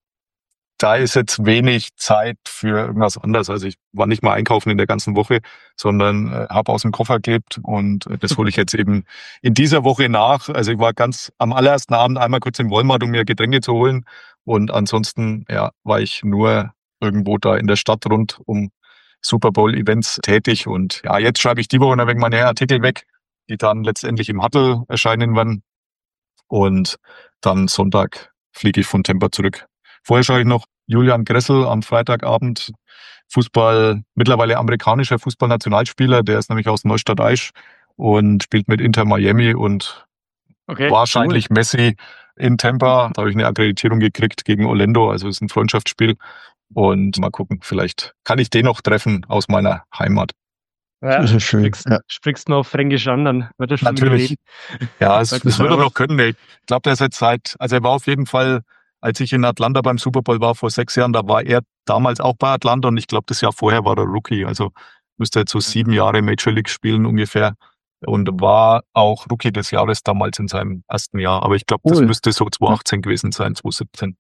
da ist jetzt wenig Zeit für irgendwas anderes. Also ich war nicht mal einkaufen in der ganzen Woche, sondern äh, habe aus dem Koffer gelebt und äh, das hole ich jetzt eben in dieser Woche nach. Also ich war ganz am allerersten Abend einmal kurz im Walmart, um mir Getränke zu holen und ansonsten ja war ich nur irgendwo da in der Stadt rund um Super Bowl Events tätig und ja, jetzt schreibe ich die Woche ein wenig meine Artikel weg die dann letztendlich im Huddle erscheinen werden. Und dann Sonntag fliege ich von Tampa zurück. Vorher schaue ich noch Julian Gressel am Freitagabend. Fußball, mittlerweile amerikanischer Fußballnationalspieler, der ist nämlich aus Neustadt-Aisch und spielt mit Inter Miami und okay, wahrscheinlich cool. Messi in Tampa. Da habe ich eine Akkreditierung gekriegt gegen Orlando, also ist ein Freundschaftsspiel. Und mal gucken, vielleicht kann ich den noch treffen aus meiner Heimat. Ja, das ist schön. Sprichst, ja. sprichst nur auf Fränkisch an, dann wird er schon natürlich. Ja, es, das wird er noch können. Ich glaube, der ist jetzt seit, also er war auf jeden Fall, als ich in Atlanta beim Super Bowl war vor sechs Jahren, da war er damals auch bei Atlanta und ich glaube, das Jahr vorher war er Rookie. Also müsste jetzt so sieben Jahre Major League spielen ungefähr und war auch Rookie des Jahres damals in seinem ersten Jahr. Aber ich glaube, cool. Das müsste so zwanzig achtzehn gewesen sein, zwanzig siebzehn.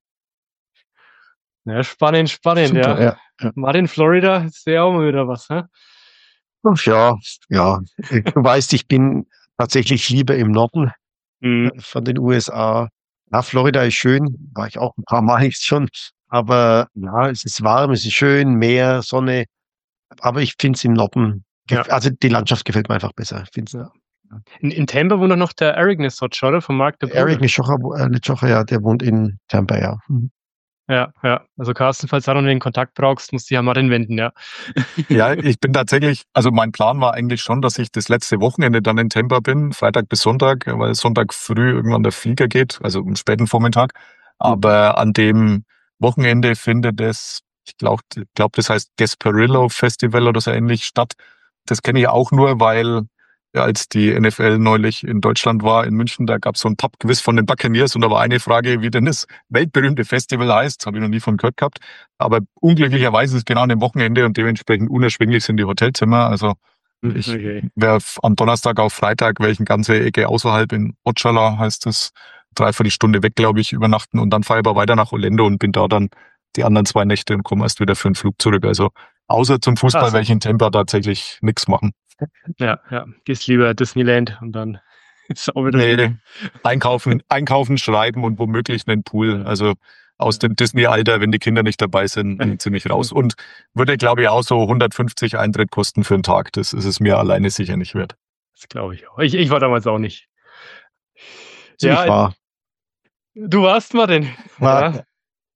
Ja, spannend, spannend, Super, ja. ja. Martin, Florida, ist ja auch mal wieder was, hä? Ach ja, ja. Du weißt, ich bin tatsächlich lieber im Norden mhm. von den U S A. Ja, Florida ist schön, war ich auch ein paar Mal jetzt schon. Aber ja, es ist warm, es ist schön, Meer, Sonne. Aber ich finde es im Norden, ja. also die Landschaft gefällt mir einfach besser. Find's, ja. in, in Tampa wohnt noch der Eric Nessocha, oder? Von Mark de Boer. Eric Nessocha, äh, ja, der wohnt in Tampa, ja. Mhm. Ja, ja. Also Carsten, falls du noch den Kontakt brauchst, musst du dich an Martin wenden, ja. Ja, ich bin tatsächlich, also mein Plan war eigentlich schon, dass ich das letzte Wochenende dann in Tampa bin, Freitag bis Sonntag, weil Sonntag früh irgendwann der Flieger geht, also am späten Vormittag. Aber an dem Wochenende findet es, ich glaube, glaub, das heißt Gasparillo Festival oder so ähnlich statt. Das kenne ich auch nur, weil ja, als die N F L neulich in Deutschland war, in München, da gab es so ein Pub-Quiz von den Buccaneers und da war eine Frage, wie denn das weltberühmte Festival heißt. Das habe ich noch nie von gehört gehabt. Aber unglücklicherweise ist es genau an dem Wochenende und dementsprechend unerschwinglich sind die Hotelzimmer. Also ich okay. wäre am Donnerstag auf Freitag, wäre ich eine ganze Ecke außerhalb in Ocala, heißt es, dreiviertel Stunde weg, glaube ich, übernachten und dann fahre ich aber weiter nach Orlando und bin da dann die anderen zwei Nächte und komme erst wieder für den Flug zurück. Also außer zum Fußball also. werde ich in Tampa tatsächlich nichts machen. Ja, ja, gehst lieber Disneyland und dann ist auch wieder. Nee, einkaufen, einkaufen, schreiben und womöglich einen Pool. Also aus dem Disney-Alter, wenn die Kinder nicht dabei sind, bin ich ziemlich raus. Und würde, glaube ich, auch so hundertfünfzig Eintritt kosten für einen Tag. Das ist es mir alleine sicher nicht wert. Das glaube ich auch. Ich, ich war damals auch nicht. Ja, ich war. Du warst, Martin. War. Ja.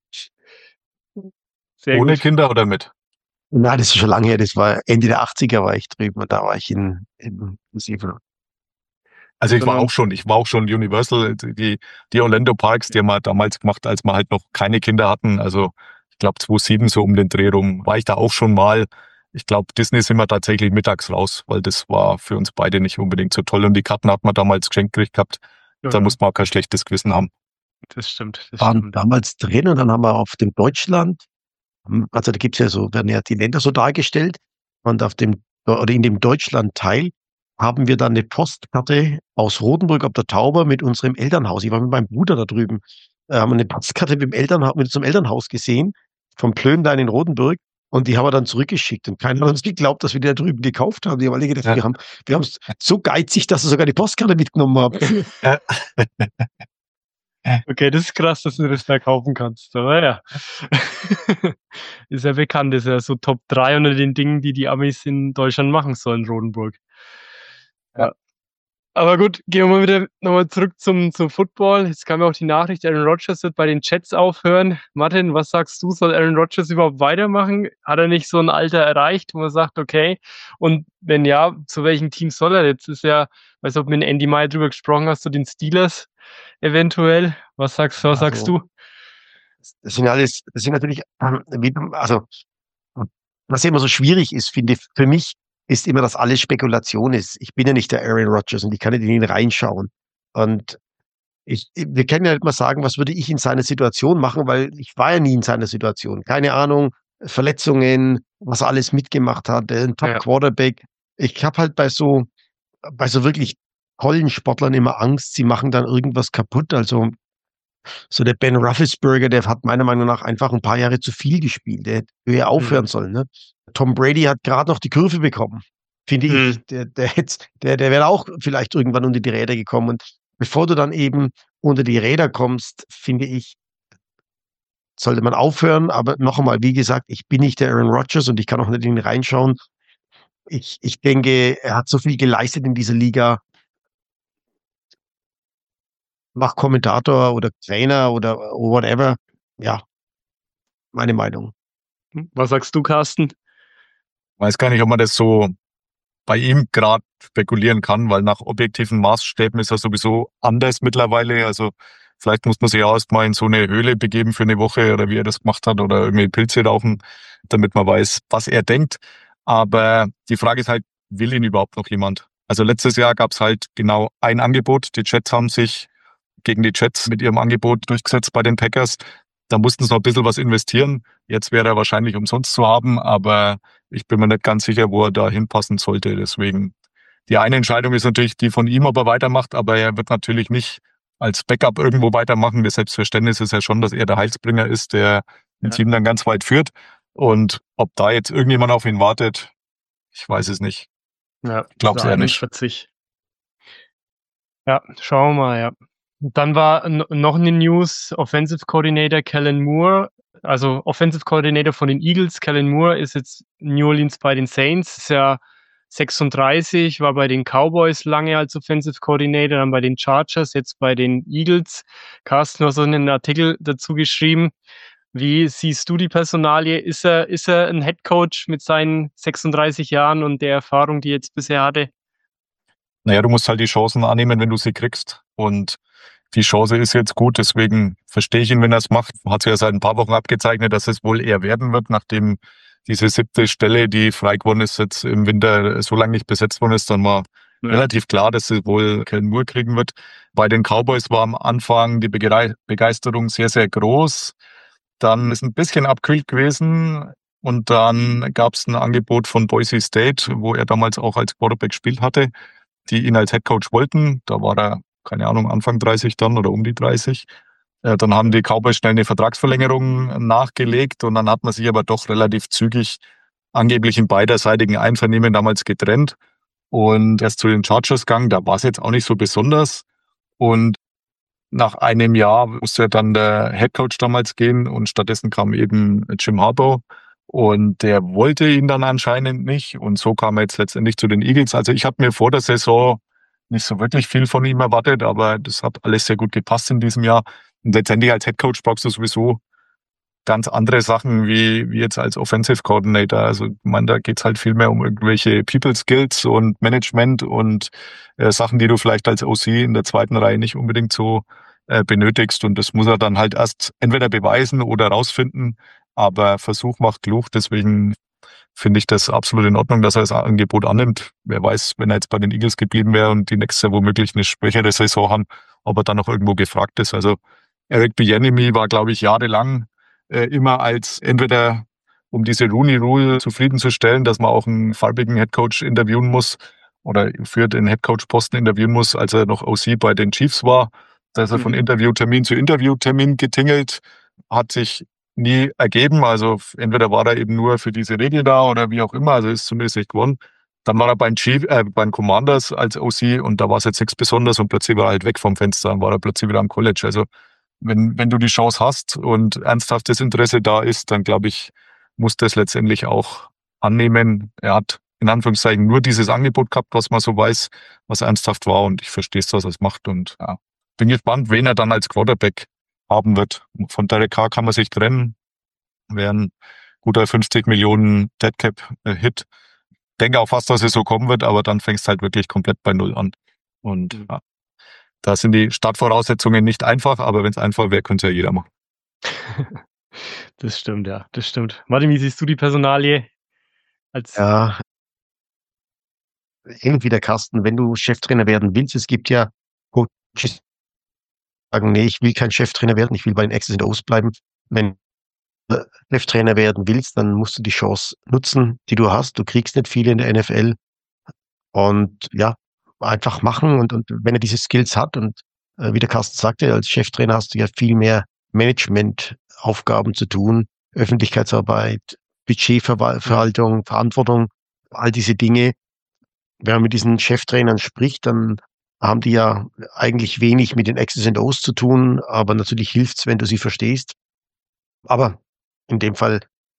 Sehr Ohne gut. Kinder oder mit? Nein, das ist schon lange her. Das war Ende der achtziger war ich drüben und da war ich in, in Seefeld. Also ich war auch schon, ich war auch schon Universal, die, die Orlando Parks, die haben wir damals gemacht, als wir halt noch keine Kinder hatten. Also ich glaube zweitausendsieben so um den Dreh rum, war ich da auch schon mal. Ich glaube, Disney sind wir tatsächlich mittags raus, weil das war für uns beide nicht unbedingt so toll. Und die Karten hat man damals geschenkt gekriegt gehabt. Ja. Da muss man auch kein schlechtes Gewissen haben. Das stimmt. Das waren stimmt. damals drin und dann haben wir auf dem Deutschland, also da gibt's ja so, werden ja die Länder so dargestellt und auf dem, oder in dem Deutschland-Teil haben wir dann eine Postkarte aus Rodenburg ob der Tauber mit unserem Elternhaus. Ich war mit meinem Bruder da drüben, äh, haben eine Postkarte mit dem Elternhaus, mit unserem Elternhaus gesehen, vom Plönlein in Rodenburg und die haben wir dann zurückgeschickt und keiner hat uns geglaubt, dass wir die da drüben gekauft haben. Die haben alle gedacht, ja. wir haben, wir haben so geizig, dass wir sogar die Postkarte mitgenommen haben. Ja. Okay, das ist krass, dass du das da kaufen kannst. Aber ja, ist ja bekannt, ist ja so Top drei unter den Dingen, die die Amis in Deutschland machen sollen, Rodenburg. Ja. Aber gut, gehen wir mal wieder nochmal zurück zum, zum Football. Jetzt kam ja auch die Nachricht, Aaron Rodgers wird bei den Jets aufhören. Martin, was sagst du, soll Aaron Rodgers überhaupt weitermachen? Hat er nicht so ein Alter erreicht, wo man sagt, okay, und wenn ja, zu welchem Team soll er? Jetzt ist ja, weiß nicht, ob du mit Andy Meyer drüber gesprochen hast, zu den Steelers eventuell. Was sagst, was also, sagst du? Das sind alles, das sind natürlich, also, was immer so schwierig ist, finde ich, für mich, ist immer, dass alles Spekulation ist. Ich bin ja nicht der Aaron Rodgers und ich kann nicht in ihn reinschauen. Und ich, wir können ja nicht mal sagen, was würde ich in seiner Situation machen, weil ich war ja nie in seiner Situation. Keine Ahnung, Verletzungen, was er alles mitgemacht hat, ein Top-Quarterback. Ja. Ich habe halt bei so, bei so wirklich tollen Sportlern immer Angst, sie machen dann irgendwas kaputt. Also so der Ben Roethlisberger, der hat meiner Meinung nach einfach ein paar Jahre zu viel gespielt. Der hätte ja aufhören mhm. sollen. Ne? Tom Brady hat gerade noch die Kurve bekommen, finde mhm. ich. Der, der, der, der wäre auch vielleicht irgendwann unter die Räder gekommen. Und bevor du dann eben unter die Räder kommst, finde ich, sollte man aufhören. Aber noch einmal, wie gesagt, ich bin nicht der Aaron Rodgers und ich kann auch nicht in ihn reinschauen. Ich, ich denke, er hat so viel geleistet in dieser Liga. Mach Kommentator oder Trainer oder whatever. Ja, meine Meinung. Was sagst du, Carsten? Weiß gar nicht, ob man das so bei ihm gerade spekulieren kann, weil nach objektiven Maßstäben ist er sowieso anders mittlerweile. Also vielleicht muss man sich ja erst mal in so eine Höhle begeben für eine Woche oder wie er das gemacht hat oder irgendwie Pilze rauchen, damit man weiß, was er denkt. Aber die Frage ist halt, will ihn überhaupt noch jemand? Also letztes Jahr gab es halt genau ein Angebot. Die Jets haben sich gegen die Jets mit ihrem Angebot durchgesetzt bei den Packers. Da mussten sie noch ein bisschen was investieren. Jetzt wäre er wahrscheinlich umsonst zu haben, aber ich bin mir nicht ganz sicher, wo er da hinpassen sollte. Deswegen, die eine Entscheidung ist natürlich die von ihm, ob er weitermacht, aber er wird natürlich nicht als Backup irgendwo weitermachen. Das Selbstverständnis ist ja schon, dass er der Heilsbringer ist, der ein Ja. Team dann ganz weit führt. Und ob da jetzt irgendjemand auf ihn wartet, ich weiß es nicht. Ja, Ich glaube es eher nicht. einundvierzig. Ja, schauen wir mal, ja. Dann war n- noch eine News, Offensive Coordinator Kellen Moore, also Offensive Coordinator von den Eagles, Kellen Moore ist jetzt New Orleans bei den Saints, ist ja sechsunddreißig, war bei den Cowboys lange als Offensive Coordinator, dann bei den Chargers, jetzt bei den Eagles. Carsten, du hast so einen Artikel dazu geschrieben. Wie siehst du die Personalie? Ist er, ist er ein Head Coach mit seinen sechsunddreißig Jahren und der Erfahrung, die er jetzt bisher hatte? Naja, du musst halt die Chancen annehmen, wenn du sie kriegst. Und die Chance ist jetzt gut, deswegen verstehe ich ihn, wenn er es macht. Hat sich ja seit ein paar Wochen abgezeichnet, dass es wohl eher werden wird, nachdem diese siebte Stelle, die frei geworden ist, jetzt im Winter so lange nicht besetzt worden ist, dann war Ja. relativ klar, dass sie wohl Kellen Moore kriegen wird. Bei den Cowboys war am Anfang die Begei- Begeisterung sehr, sehr groß. Dann ist ein bisschen abkühlt gewesen und dann gab es ein Angebot von Boise State, wo er damals auch als Quarterback gespielt hatte, die ihn als Headcoach wollten. Da war er, keine Ahnung, Anfang dreißig dann oder um die dreißig. Äh, Dann haben die Cowboys schnell eine Vertragsverlängerung nachgelegt und dann hat man sich aber doch relativ zügig angeblich im beiderseitigen Einvernehmen damals getrennt und erst zu den Chargers gegangen. Da war es jetzt auch nicht so besonders. Und nach einem Jahr musste dann der Headcoach damals gehen und stattdessen kam eben Jim Harbaugh und der wollte ihn dann anscheinend nicht und so kam er jetzt letztendlich zu den Eagles. Also ich habe mir vor der Saison nicht so wirklich viel von ihm erwartet, aber das hat alles sehr gut gepasst in diesem Jahr. Und letztendlich als Headcoach brauchst du sowieso ganz andere Sachen wie, wie jetzt als Offensive Coordinator. Also ich meine, da geht's halt viel mehr um irgendwelche People Skills und Management und äh, Sachen, die du vielleicht als O C in der zweiten Reihe nicht unbedingt so äh, benötigst. Und das muss er dann halt erst entweder beweisen oder rausfinden. Aber Versuch macht klug. Deswegen finde ich das absolut in Ordnung, dass er das Angebot annimmt. Wer weiß, wenn er jetzt bei den Eagles geblieben wäre und die nächste womöglich eine schwächere Saison haben, ob er dann noch irgendwo gefragt ist. Also Eric Bieniemy war, glaube ich, jahrelang äh, immer als entweder um diese Rooney Rule zufriedenzustellen, dass man auch einen farbigen Headcoach interviewen muss oder für den Headcoach-Posten interviewen muss, als er noch O C bei den Chiefs war. Da ist er von Mhm. Interviewtermin zu Interviewtermin getingelt, hat sich nie ergeben. Also entweder war er eben nur für diese Regel da oder wie auch immer. Also ist zumindest nicht gewonnen. Dann war er beim Chief, äh, beim Commanders als O C und da war es jetzt nichts Besonderes und plötzlich war er halt weg vom Fenster und war er plötzlich wieder am College. Also wenn, wenn du die Chance hast und ernsthaftes Interesse da ist, dann glaube ich, muss das letztendlich auch annehmen. Er hat in Anführungszeichen nur dieses Angebot gehabt, was man so weiß, was ernsthaft war und ich verstehe es, dass er es macht und ja, bin gespannt, wen er dann als Quarterback haben wird. Von Derek Carr kann man sich trennen, wäre ein guter fünfzig Millionen Deadcap-Hit. Denke auch fast, dass es so kommen wird, aber dann fängst halt wirklich komplett bei Null an. Und Mhm. ja, da sind die Startvoraussetzungen nicht einfach, aber wenn es einfach wäre, könnte es ja jeder machen. Das stimmt, ja, das stimmt. Martin, wie siehst du die Personalie als Ja, ähnlich wie der Carsten, wenn du Cheftrainer werden willst, es gibt ja Coaches, die sagen, nee, ich will kein Cheftrainer werden, ich will bei den X's und O's bleiben. Wenn du Cheftrainer werden willst, dann musst du die Chance nutzen, die du hast. Du kriegst nicht viele in der N F L und ja, einfach machen und, und wenn er diese Skills hat und äh, wie der Carsten sagte, als Cheftrainer hast du ja viel mehr Managementaufgaben zu tun, Öffentlichkeitsarbeit, Budgetverwaltung, Verantwortung, all diese Dinge. Wenn man mit diesen Cheftrainern spricht, dann haben die ja eigentlich wenig mit den X's und O's zu tun, aber natürlich hilft's, wenn du sie verstehst. Aber in dem Fall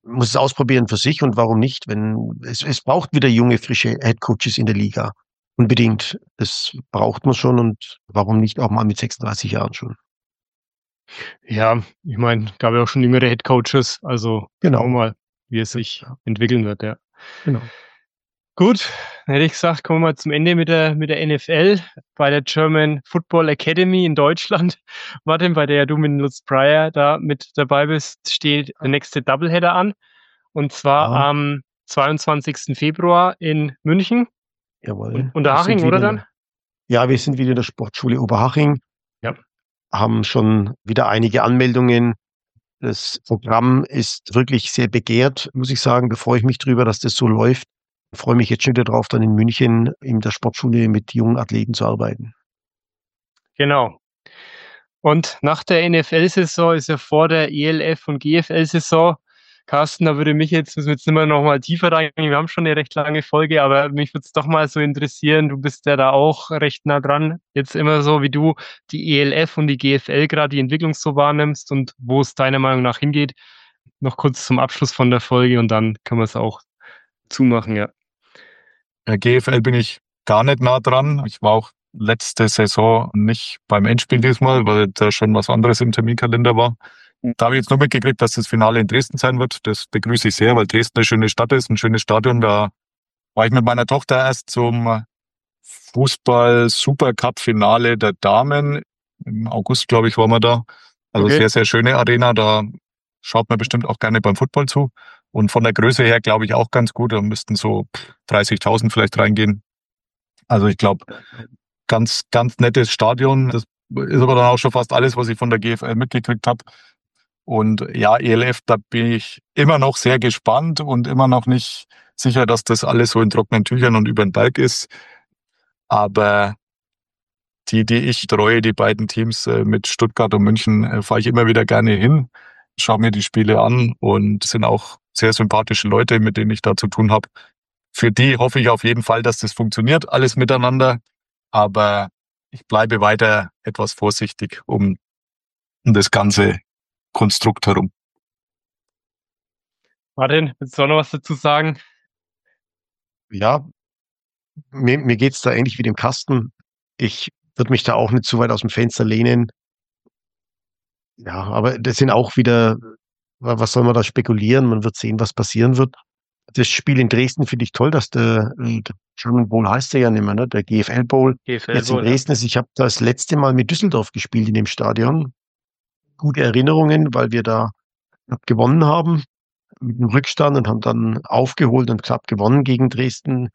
muss es ausprobieren für sich und warum nicht, wenn es, es braucht wieder junge, frische Headcoaches in der Liga. Unbedingt. Das braucht man schon und warum nicht auch mal mit sechsunddreißig Jahren schon. Ja, ich meine, gab ja auch schon jüngere Headcoaches, also Genau. schauen wir mal, wie es sich Ja. entwickeln wird, ja. Genau. Gut, dann hätte ich gesagt, kommen wir mal zum Ende mit der, mit der N F L bei der German Football Academy in Deutschland. Martin, bei der du mit Lutz Pryor da mit dabei bist, steht der nächste Doubleheader an. Und zwar Ja. am zweiundzwanzigsten Februar in München. Jawohl. Und Unterhaching, Wir sind oder wieder- dann? Ja, wir sind wieder in der Sportschule Oberhaching. Ja. Haben schon wieder einige Anmeldungen. Das Programm ist wirklich sehr begehrt, muss ich sagen. Da freue ich mich drüber, dass das so läuft. Ich freue mich jetzt schon wieder drauf, dann in München in der Sportschule mit jungen Athleten zu arbeiten. Genau. Und nach der N F L-Saison ist ja vor der E L F- und G F L-Saison. Carsten, da würde mich jetzt, müssen wir jetzt immer noch mal tiefer reingehen. Wir haben schon eine recht lange Folge, aber mich würde es doch mal so interessieren. Du bist ja da auch recht nah dran. Jetzt immer so, wie du die E L F und die G F L gerade die Entwicklung so wahrnimmst und wo es deiner Meinung nach hingeht. Noch kurz zum Abschluss von der Folge und dann können wir es auch zumachen, ja. Der G F L bin ich gar nicht nah dran. Ich war auch letzte Saison nicht beim Endspiel diesmal, weil da schon was anderes im Terminkalender war. Da habe ich jetzt nur mitgekriegt, dass das Finale in Dresden sein wird. Das begrüße ich sehr, weil Dresden eine schöne Stadt ist, ein schönes Stadion. Da war ich mit meiner Tochter erst zum Fußball-Supercup-Finale der Damen. Im August, glaube ich, waren wir da. Also Okay. sehr, sehr schöne Arena. Da schaut man bestimmt auch gerne beim Football zu. Und von der Größe her glaube ich auch ganz gut. Da müssten so dreißigtausend vielleicht reingehen. Also ich glaube, ganz, ganz nettes Stadion. Das ist aber dann auch schon fast alles, was ich von der G F L mitgekriegt habe. Und ja, E L F, da bin ich immer noch sehr gespannt und immer noch nicht sicher, dass das alles so in trockenen Tüchern und über den Berg ist. Aber die, die ich treue, die beiden Teams äh, mit Stuttgart und München, äh, fahre ich immer wieder gerne hin, schaue mir die Spiele an und sind auch sehr sympathische Leute, mit denen ich da zu tun habe. Für die hoffe ich auf jeden Fall, dass das funktioniert, alles miteinander. Aber ich bleibe weiter etwas vorsichtig um das ganze Konstrukt herum. Martin, willst du auch noch was dazu sagen? Ja, mir, mir geht's da ähnlich wie dem Carsten. Ich würde mich da auch nicht zu weit aus dem Fenster lehnen. Ja, aber das sind auch wieder, wa- was soll man da spekulieren? Man wird sehen, was passieren wird. Das Spiel in Dresden finde ich toll, dass der, äh, der German Bowl heißt der ja nicht mehr, ne? Der G F L Bowl G F L jetzt in Bowl, ja. Dresden ist. Ich habe das letzte Mal mit Düsseldorf gespielt in dem Stadion. Gute Erinnerungen, weil wir da knapp gewonnen haben mit dem Rückstand und haben dann aufgeholt und knapp gewonnen gegen Dresden.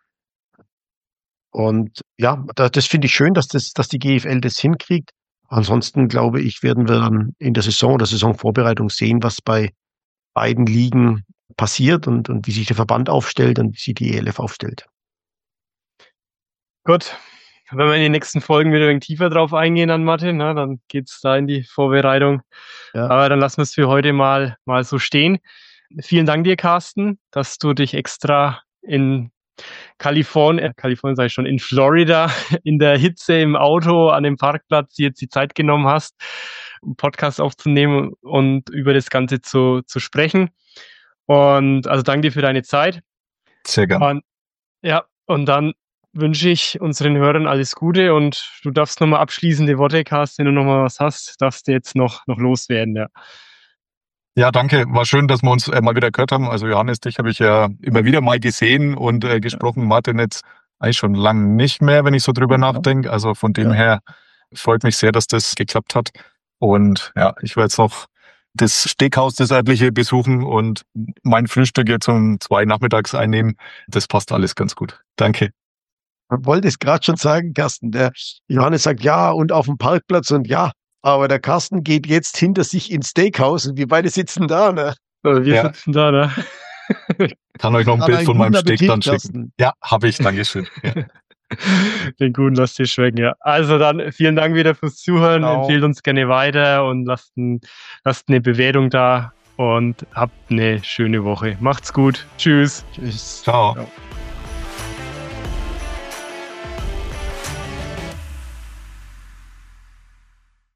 Und ja, da, das finde ich schön, dass das, dass die G F L das hinkriegt. Ansonsten glaube ich, werden wir dann in der Saison oder Saisonvorbereitung sehen, was bei beiden Ligen passiert und, und wie sich der Verband aufstellt und wie sich die E L F aufstellt. Gut, wenn wir in den nächsten Folgen wieder ein wenig tiefer drauf eingehen dann, Martin, na, dann geht's da in die Vorbereitung. Ja. Aber dann lassen wir es für heute mal, mal so stehen. Vielen Dank dir, Carsten, dass du dich extra in Kalifornien, Kalifornien sage ich schon, in Florida, in der Hitze im Auto an dem Parkplatz jetzt die Zeit genommen hast, einen Podcast aufzunehmen und über das Ganze zu, zu sprechen. Und also danke dir für deine Zeit. Sehr gerne. Und, ja, und dann wünsche ich unseren Hörern alles Gute und du darfst nochmal abschließende Worte, Carsten, wenn du nochmal was hast, darfst du jetzt noch, noch loswerden, ja. Ja, danke. War schön, dass wir uns äh, mal wieder gehört haben. Also Johannes, dich habe ich ja immer wieder mal gesehen und äh, gesprochen. Martin jetzt eigentlich schon lange nicht mehr, wenn ich so drüber Ja. nachdenke. Also von dem Ja. her freut mich sehr, dass das geklappt hat. Und ja, ich werde jetzt noch das Steakhaus, das örtliche, besuchen und mein Frühstück jetzt um zwei nachmittags einnehmen. Das passt alles ganz gut. Danke. Man wollte es gerade schon sagen, Carsten. Der Johannes sagt ja und auf dem Parkplatz und ja, aber der Carsten geht jetzt hinter sich ins Steakhouse und wir beide sitzen da, ne? Wir Ja. sitzen da, ne? Kann euch noch ein Aber Bild einen von meinem guten Steak dann Appetit, schicken. Carsten. Ja, habe ich. Dankeschön. Ja. Den guten lasst ihr schmecken, ja. Also dann vielen Dank wieder fürs Zuhören. Ciao. Empfehlt uns gerne weiter und lasst, ein, lasst eine Bewertung da und habt eine schöne Woche. Macht's gut. Tschüss. Tschüss. Ciao. Ja.